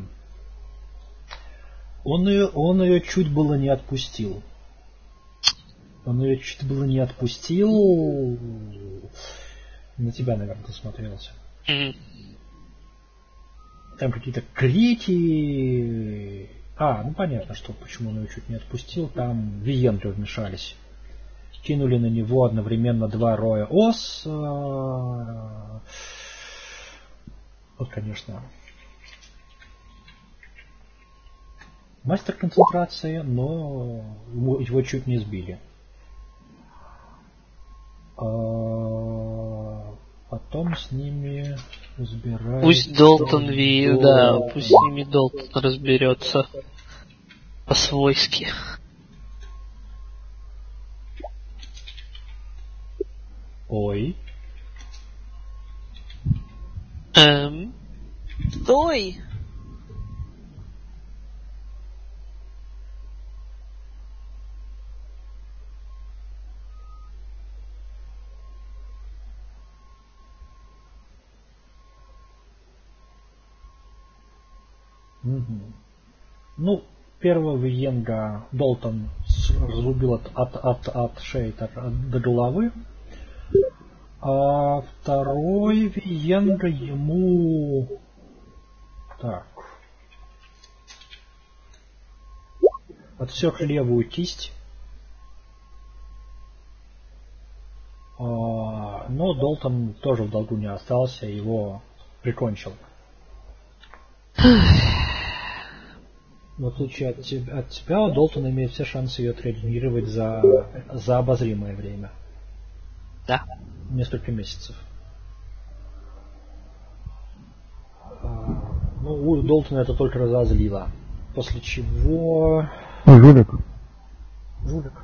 Он ее, он ее чуть было не отпустил. Он ее чуть было не отпустил. На тебя, наверное, засмотрелся. Mm-hmm. Там какие-то крики. А, ну понятно, что почему он ее чуть не отпустил. Там виенты вмешались. Кинули на него одновременно два роя ос. Вот, конечно, мастер концентрации, но его, его чуть не сбили. А потом с ними разбирается... Пусть Долтон Ви, да, пусть с ними Долтон разберется по-свойски. Ой. Эм. Стой! Угу. Ну, первого Йенга Долтон разрубил от, от, от, от шеи от, до головы. А второй Виенга ему... Так. Отсек левую кисть. А, но Долтон тоже в долгу не остался, его прикончил. В отличие от тебя, от тебя, Долтон имеет все шансы ее отрегенерировать за, за обозримое время. Да. Несколько месяцев. А, ну, у Долтона это только разозлило. После чего... Жулик. Жулик.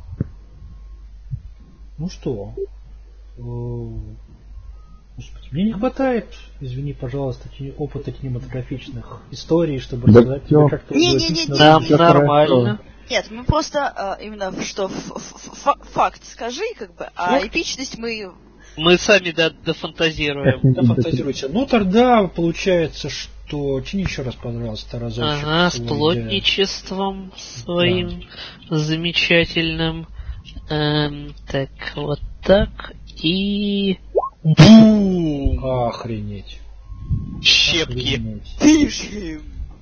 Ну что? Господи, мне не хватает, извини, пожалуйста, опыта кинематографичных историй, чтобы да рассказать тебе как-то эпично. Да, нормально. Нет, мы просто э, именно что факт скажи, как бы, а ну, эпичность мы... Мы сами дофантазируем. Дофантазируйте. Ну тогда получается, что... Чини еще раз, пожалуйста, разочек. Ага, с плотничеством своим да. замечательным. Эм, так, вот так. И... Бум! Охренеть. Щепки. Фишки.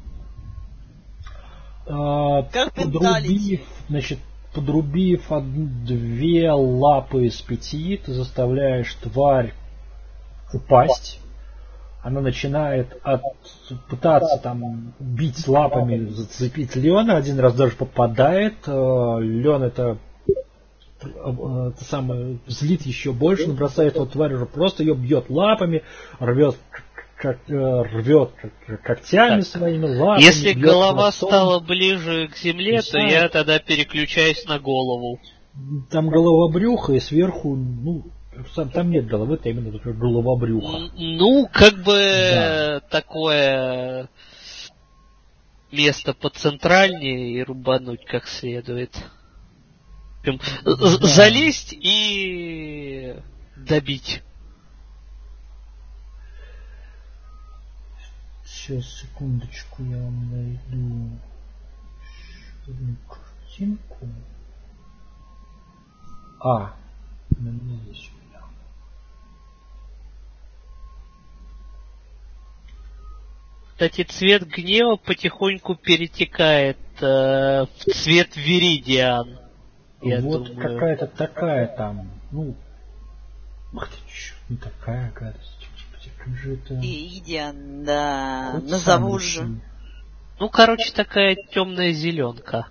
А, подрубив, значит, подрубив две лапы из пяти, ты заставляешь тварь упасть. Она начинает от, пытаться там бить лапами, зацепить Лена, один раз даже попадает. Лен это, это самое, злит еще больше, он бросает эту тварь уже, просто ее бьет лапами, рвет как, рвет как, когтями так. своими лапами. Если голова хвостом. Стала ближе к земле, и то знаю. Я тогда переключаюсь на голову. Там голова брюха и сверху, ну, там нет головы, это именно такая голова брюха. Ну, как бы да. такое место поцентральнее и рубануть как следует. Да. Залезть и добить. Сейчас, секундочку, я вам найду одну картинку. А, на меня здесь у меня. Кстати, цвет гнева потихоньку перетекает э, в цвет Виридиан. Я вот думаю. Какая-то такая там, ну, ах ты, черт, не такая гадость. Как же это... Виридиан, да, хоть назову же. Ну, короче, такая темная зеленка.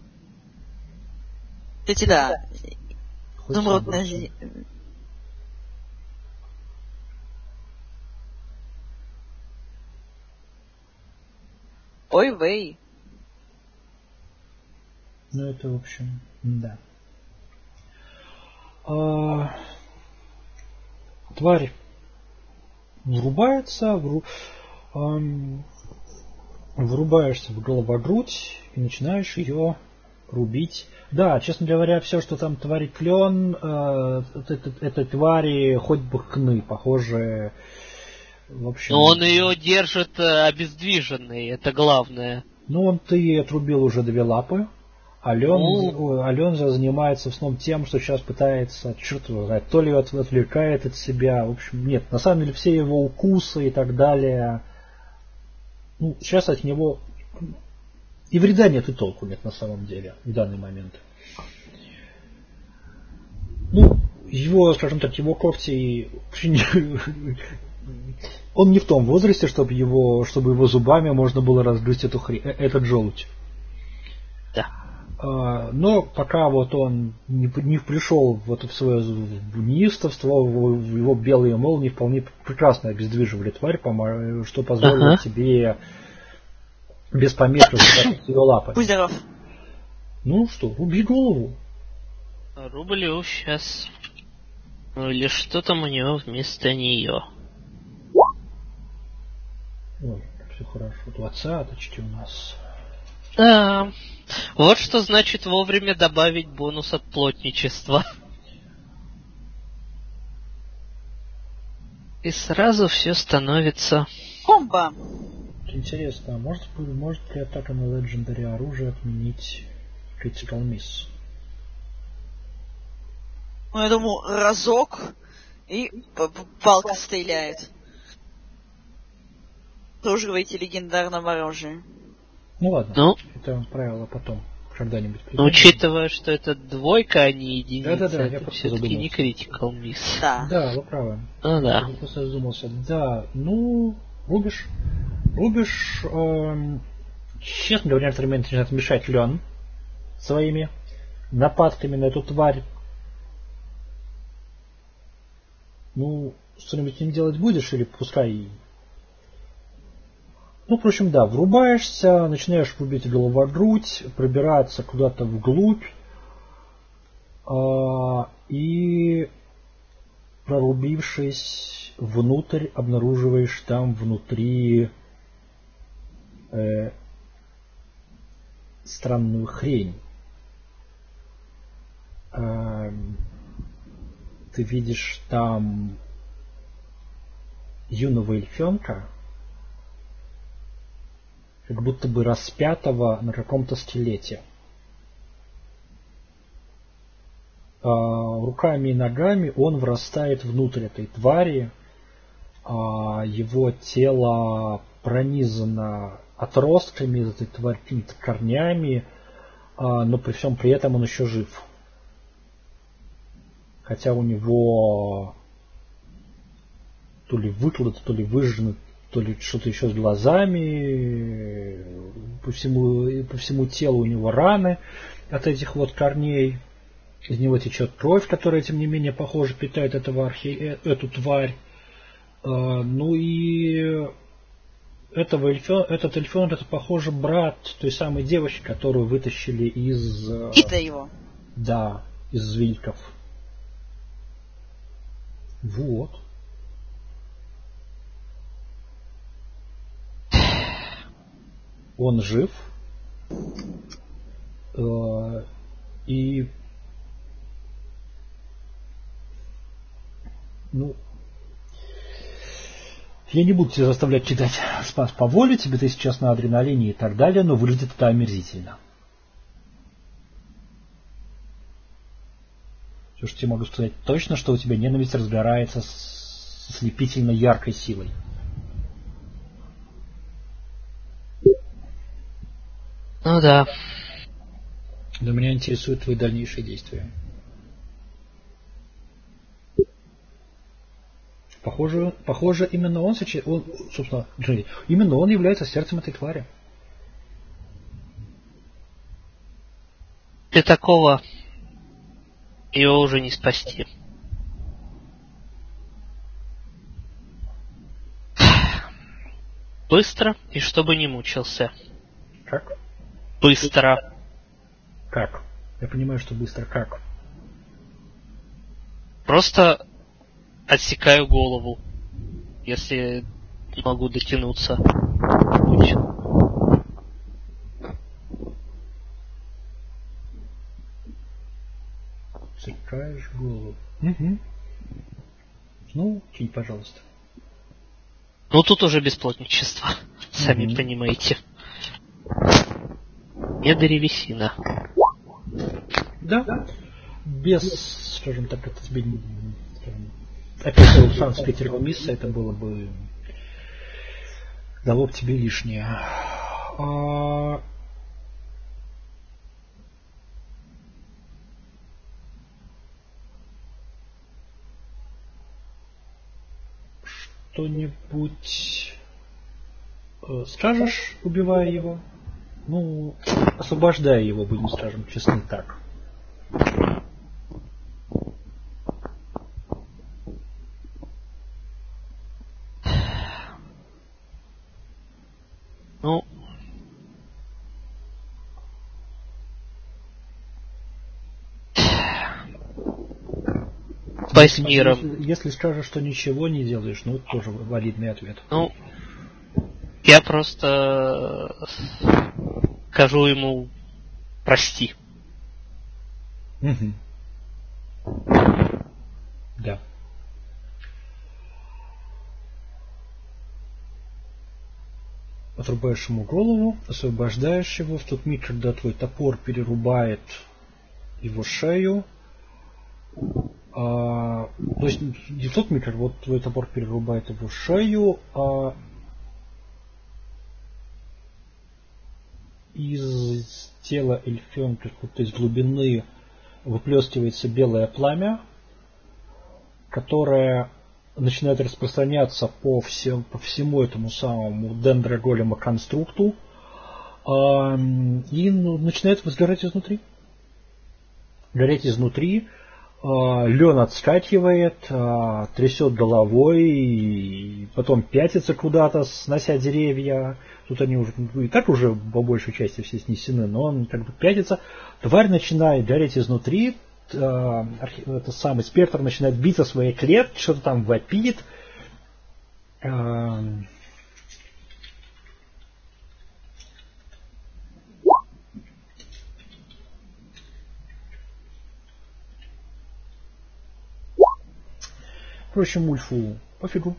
Кстати, да. Изумрудная зеленка. Ой, вей. Ну, это, в общем, да. А... Тварь врубается, вру... эм... врубаешься в головогрудь и начинаешь ее рубить. Да, честно говоря, все, что там творит Клен, э, это, это твари хоть бы хны, похоже. В общем, но он ее держит обездвиженной, это главное. Ну, он ты отрубил уже две лапы. Ален, Аленза занимается в основном тем, что сейчас пытается, черт его знает, то ли отвлекает от себя. В общем, нет, на самом деле все его укусы и так далее. Ну, сейчас от него и вреда нет, и толку нет на самом деле в данный момент. Ну, его, скажем так, его когти он не в том возрасте, чтобы его, чтобы его зубами можно было разгрызть эту хрень, этот желудь. Да. А, но пока вот он не, не пришел в это в свое неистовство, в его белые молнии вполне прекрасно обездвиживали тварь, что позволило ага. тебе без помех разобрать ее лапами. Будь здоров. Ну что, руби голову. Рублю сейчас. Ну или что там у него вместо нее? Ой, все хорошо. Двадцаточки у нас. Да. Вот что значит вовремя добавить бонус от плотничества. И сразу все становится... Комбо! Интересно, а может, может при атаке на Legendary оружие отменить Critical Miss? Ну, я думаю, разок и палка стреляет. Тоже говорите легендарном оружии. Ну ладно, ну, это правило потом когда-нибудь придем. Учитывая, что это двойка, а не единица, да, да, да, это я все-таки не critical miss. Да. Да, вы правы. Ну да. Я просто задумался. Да, ну, рубишь. Рубишь, эм, честно говоря, в момент начинает мешать Лен своими нападками на эту тварь. Ну, что-нибудь с ним делать будешь или пускай... Ну, впрочем, да, врубаешься, начинаешь рубить голова-грудь, пробираться куда-то вглубь, э, и, прорубившись внутрь, обнаруживаешь там внутри э, странную хрень. Э, ты видишь там юного эльфенка, как будто бы распятого на каком-то скелете. А, руками и ногами он врастает внутрь этой твари. А, его тело пронизано отростками из этой твари, какими-то корнями, а, но при всем при этом он еще жив. Хотя у него то ли выкладывают, то ли выжжены, то ли что-то еще с глазами, по всему, по всему телу у него раны от этих вот корней, из него течет кровь, которая, тем не менее, похоже, питает этого архи... эту тварь. Ну и этого эльфен... этот эльфен, это, похоже, брат той самой девочки, которую вытащили из... Кита его. Да, из звильков. Вот. Он жив. Э, и ну я не буду тебя заставлять читать «Спас по воле», тебе ты сейчас на адреналине и так далее, но выглядит это омерзительно. Все, что тебе могу сказать точно, что у тебя ненависть разгорается с ослепительно яркой силой. Ну да. Но меня интересуют твои дальнейшие действия. Похоже, похоже, именно он сейчас, он, собственно, именно он является сердцем этой твари. Для такого его уже не спасти. Быстро и чтобы не мучился. Как? Быстро. Как? Я понимаю, что быстро. Как? Просто отсекаю голову, если не могу дотянуться. Отсекаешь голову. Угу. Ну, кинь, пожалуйста. Ну, тут уже бесплотничество. Сами угу. понимаете. Не древесина. Да. Без, скажем так, это тебе, скажем, опять был шанс Critical Miss, это было бы дало бы тебе лишнее. А... что-нибудь э, скажешь, убивая его? Ну, освобождая его, будем, скажем, честны так. Ну, Если, если, если скажешь, что ничего не делаешь, ну, это тоже валидный ответ. Ну, я просто скажу ему прости. Угу. Да. Отрубаешь ему голову, освобождаешь его в тот миг, когда твой топор перерубает его шею. А, то есть не в тот миг, вот твой топор перерубает его шею, а из тела эльфенка, то есть из глубины, выплескивается белое пламя, которое начинает распространяться по, всем, по всему этому самому дендроголема конструкту а, и ну, начинает возгорать изнутри. Гореть изнутри, а, лен отскакивает, а, трясет головой, и потом пятится куда-то, снося деревья. Тут они уже и так уже по большей части все снесены, но он как бы пятится. Тварь начинает гореть изнутри. Это самый спектр начинает биться в своей клетке, что-то там вопит. Впрочем, Ульфу пофигу.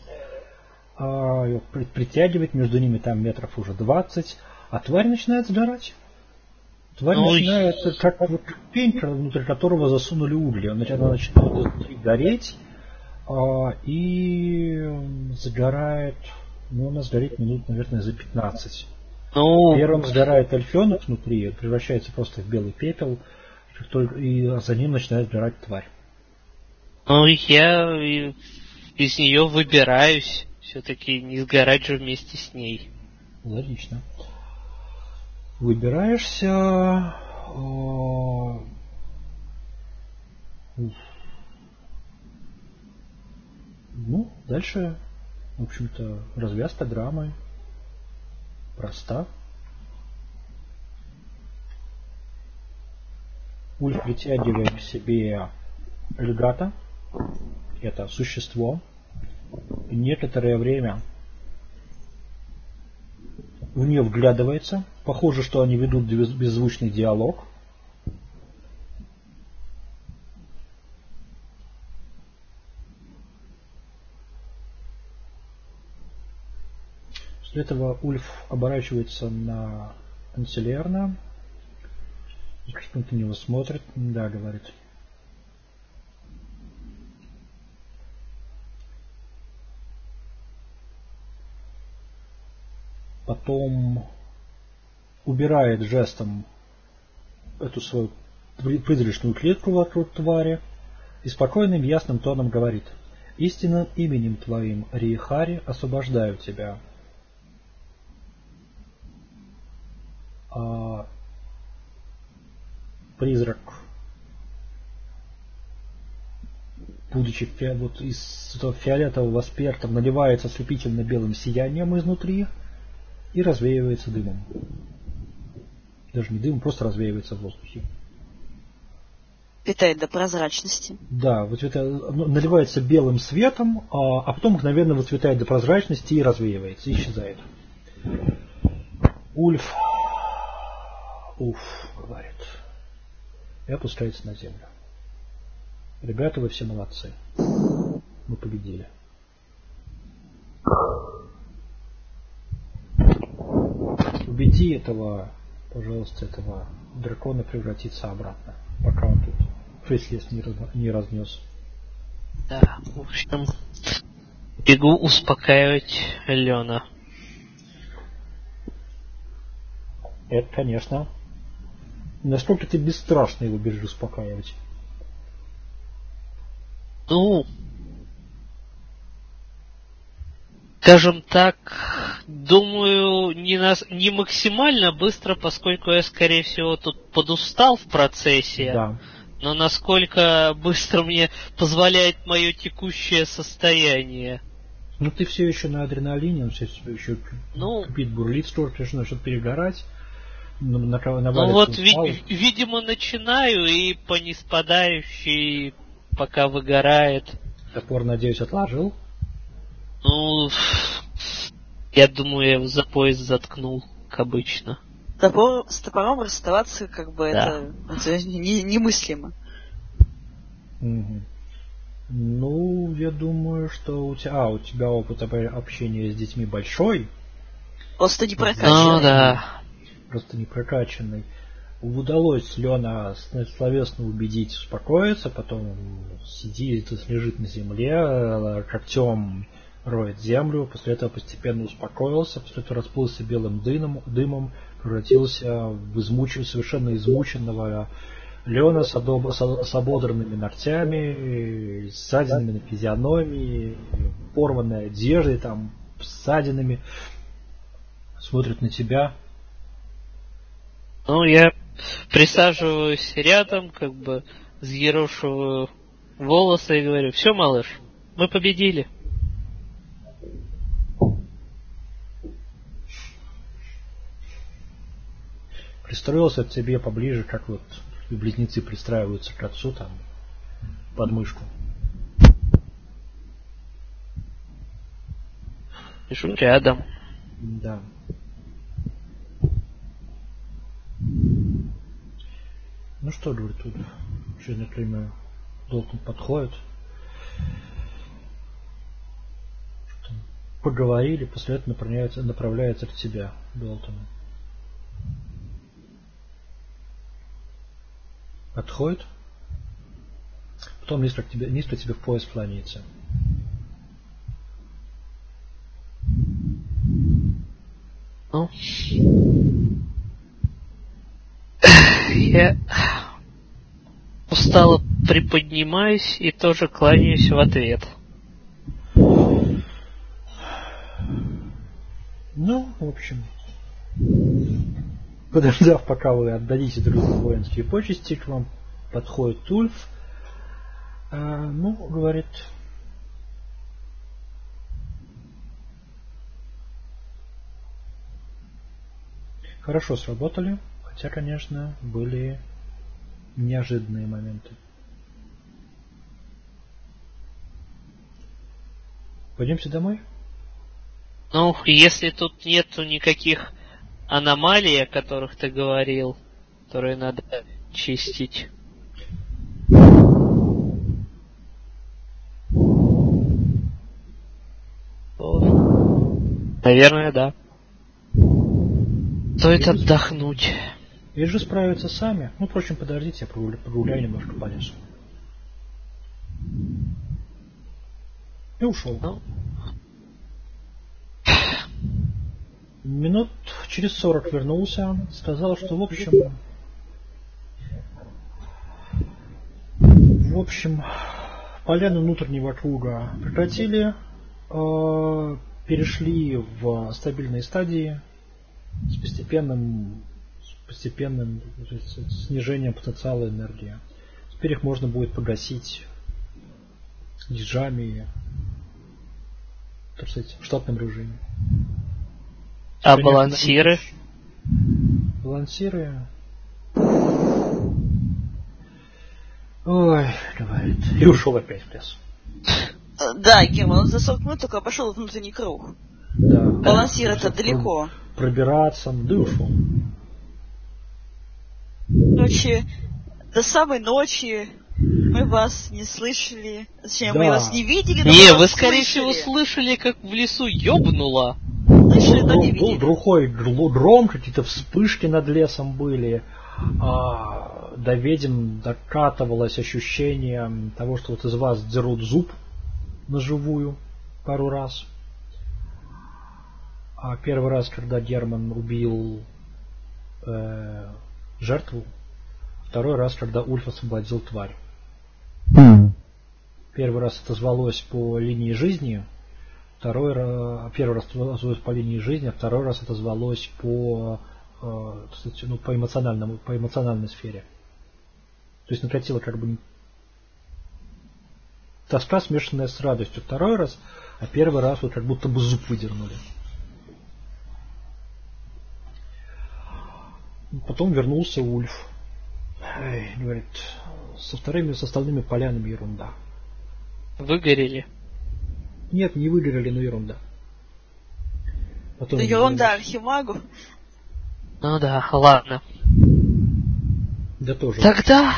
Притягивает, между ними там метров уже двадцать, а тварь начинает сгорать. Тварь Ой. начинает, как вот пень, внутри которого засунули угли. Она начинает изнутри гореть а, и сгорает, ну, она сгорит минут, наверное, за пятнадцать. Ну... Первым сгорает эльфенок внутри, превращается просто в белый пепел, и за ним начинает сгорать тварь. Ну, я из нее выбираюсь. Все-таки не сгорать же вместе с ней. Логично. Выбираешься. О... Ну, дальше, в общем-то, развязка драмы проста. Ульф притягивает к себе Эльгата. Это существо. И некоторое время в нее вглядывается. Похоже, что они ведут беззвучный диалог. После этого Ульф оборачивается на Антилерна. Как-то на него смотрит. Да, говорит. Потом убирает жестом эту свою призрачную клетку вокруг твари и спокойным ясным тоном говорит: «Истинным именем твоим, Риехари, освобождаю тебя». А призрак, будучи вот из этого фиолетового спектра, наливается ослепительно белым сиянием изнутри и развеивается дымом. Даже не дымом, просто развеивается в воздухе. Питает до прозрачности. Да, выцветает, наливается белым светом, а, а потом мгновенно выцветает до прозрачности и развеивается, исчезает. Ульф, уф, говорит, и опускается на землю. Ребята, вы все молодцы. Мы победили. Убеди этого, пожалуйста, этого дракона превратиться обратно, пока он тут шесть лет не, раз, не разнес. Да, в общем, бегу успокаивать Лена. Это, конечно. Насколько ты бесстрашно его бежишь успокаивать? Ну, Скажем так, думаю, не, нас, не максимально быстро, поскольку я, скорее всего, тут подустал в процессе. Да. Но насколько быстро мне позволяет мое текущее состояние. Ну ты все еще на адреналине, он все еще ну, кипит, бурлит, что начнет перегорать. На, на, на ну вот, ви- видимо, начинаю и по неспадающей пока выгорает. Топор, надеюсь, отложил? Ну, я думаю, я его за пояс заткнул, как обычно. Топор, с топором расставаться, как бы, да. это, это не, немыслимо. Угу. Ну, я думаю, что у тебя... А, у тебя опыт общения с детьми большой. Просто не прокачанный. Ну, да. Просто не прокачанный. Удалось Лена словесно убедить успокоиться, потом сидит, лежит на земле, когтем роет землю, после этого постепенно успокоился, после этого расплылся белым дымом, дымом превратился в измуч... совершенно измученного Лена с, обо... с ободранными ногтями, ссадинами на физиономии, порванной одеждой, там, ссадинами, смотрит на тебя. Ну, я присаживаюсь рядом, как бы взъерошиваю волосы и говорю: все, малыш, мы победили. Пристроился к тебе поближе, как вот близнецы пристраиваются к отцу там под мышку. Лежу рядом. Да. Ну что, говорит, тут через некоторое время Долтон подходит. Поговорили, после этого направляется, направляется к тебе, Долтон. Отходит. Потом низко к тебе, низко тебе в пояс кланяется. Ну, я устало приподнимаюсь и тоже кланяюсь в ответ. Ну, в общем, подождав, пока вы отдадите друг другу воинские почести, к вам подходит Ульф. А, ну, говорит... Хорошо сработали, хотя, конечно, были неожиданные моменты. Пойдемте домой? Ну, если тут нету никаких аномалий, о которых ты говорил, которые надо чистить. Наверное, да. Стоит или отдохнуть. Или же справиться сами. Ну, впрочем, подождите, я погуляю, погуляю немножко по лесу. И ушел. Ну. Минут через сорок вернулся, сказал, что в общем... В общем, поляну внутреннего круга прекратили, э, перешли в стабильные стадии с постепенным, с постепенным снижением потенциала энергии. Теперь их можно будет погасить ежами, так сказать, в штатном режиме. А балансиры? Балансиры. Ой, говорит. И ушел опять в лес. Да, Герман, он за сорок минут только обошел внутренний круг. Да. Балансир это далеко. Пробираться, да и ушел. Короче, до самой ночи мы вас не слышали. Точнее, да. Мы вас не видели, но Не, мы вы вас скорее слышали. всего слышали, как в лесу ёбнуло. Слышали, но не был видели. Глухой гром, какие-то вспышки над лесом были. А, до ведьм докатывалось ощущение того, что вот из вас дерут зуб наживую пару раз. А первый раз, когда Герман убил э, жертву, второй раз, когда Ульф освободил тварь. Mm. Первый раз отозвалось по линии жизни, Второй раз, первый раз отозвалось по линии жизни, а второй раз отозвалось по, э, кстати, ну, по эмоциональному, по эмоциональной сфере. То есть накатило как бы тоска, смешанная с радостью второй раз, а первый раз вот как будто бы зуб выдернули. Потом вернулся Ульф. Эй, говорит, со вторыми составными полянами ерунда. Выгорели? Нет, не выгорели, но ерунда. Потом да ерунда Архимагу. Ну да, ладно. Да тоже. Тогда...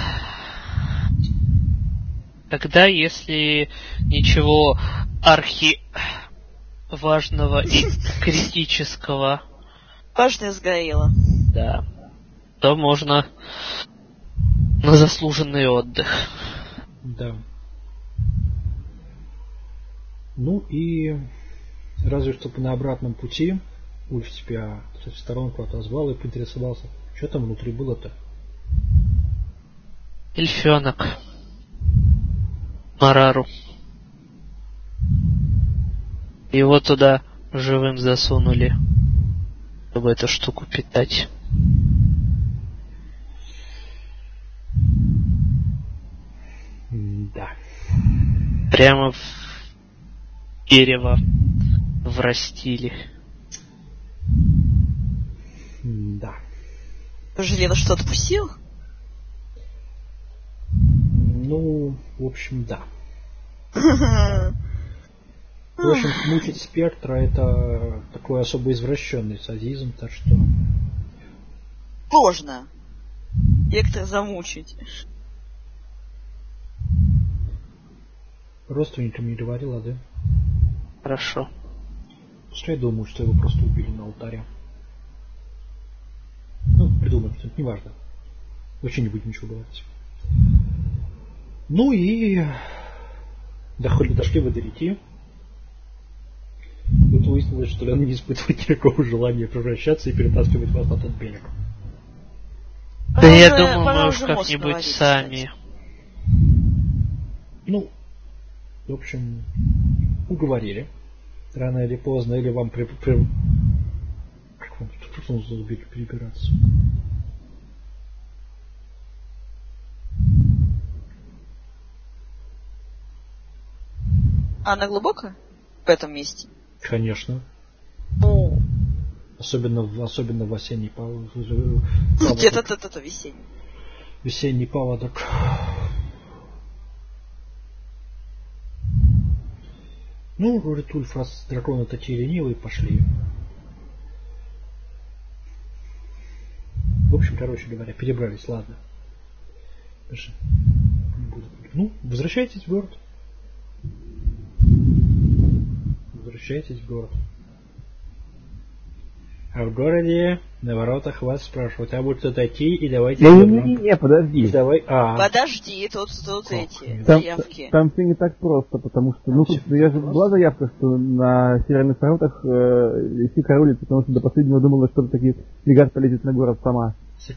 Тогда, если ничего архи... важного и критического... Важное сгорело. Да. То можно на заслуженный отдых. Да. Ну и разве что на обратном пути Ульф тебя в сторонку отозвал и поинтересовался, что там внутри было-то? Эльфенок. Марару. Его туда живым засунули, чтобы эту штуку питать. Да. Прямо в дерево врастили. Да. Пожалела, что отпустил? Ну, в общем, да. В общем, мучить спектра это такой особо извращенный садизм, так что... Сложно. Спектра замучить. Родственникам не говорила, да? Хорошо. Пускай думают, что его просто убили на алтаре. Ну, придумать что-то, неважно. Вообще не будем ничего говорить. Ну и... Доходили, дошли вы до реки. Тут выяснилось, что Лен не испытывает никакого желания превращаться и перетаскивать вас на тот берег. Да я думаю, мы уж как-нибудь сами. Ну, в общем, уговорили. Рано или поздно, или вам при... при... Как вам тут нужно перебираться? Она глубокая в этом месте? Конечно. Ну... Особенно, особенно в осенний паводок. Где-то это весенний. Весенний паводок. Ну, говорит Ульф, раз драконы такие ленивые, пошли. В общем, короче говоря, перебрались, ладно. Даже не буду. Ну, возвращайтесь в город. Возвращайтесь в город. А в городе на воротах вас спрашивают, а вы кто такие, и давайте... Не, не, не, не, подожди. И давай... а. Подожди, тут, тут эти там, заявки. Там все не так просто, потому что, ну, тут, я же была заявка, что на северных воротах э, Лисика рулит, потому что до последнего думала, что таки Легат полезет на город сама.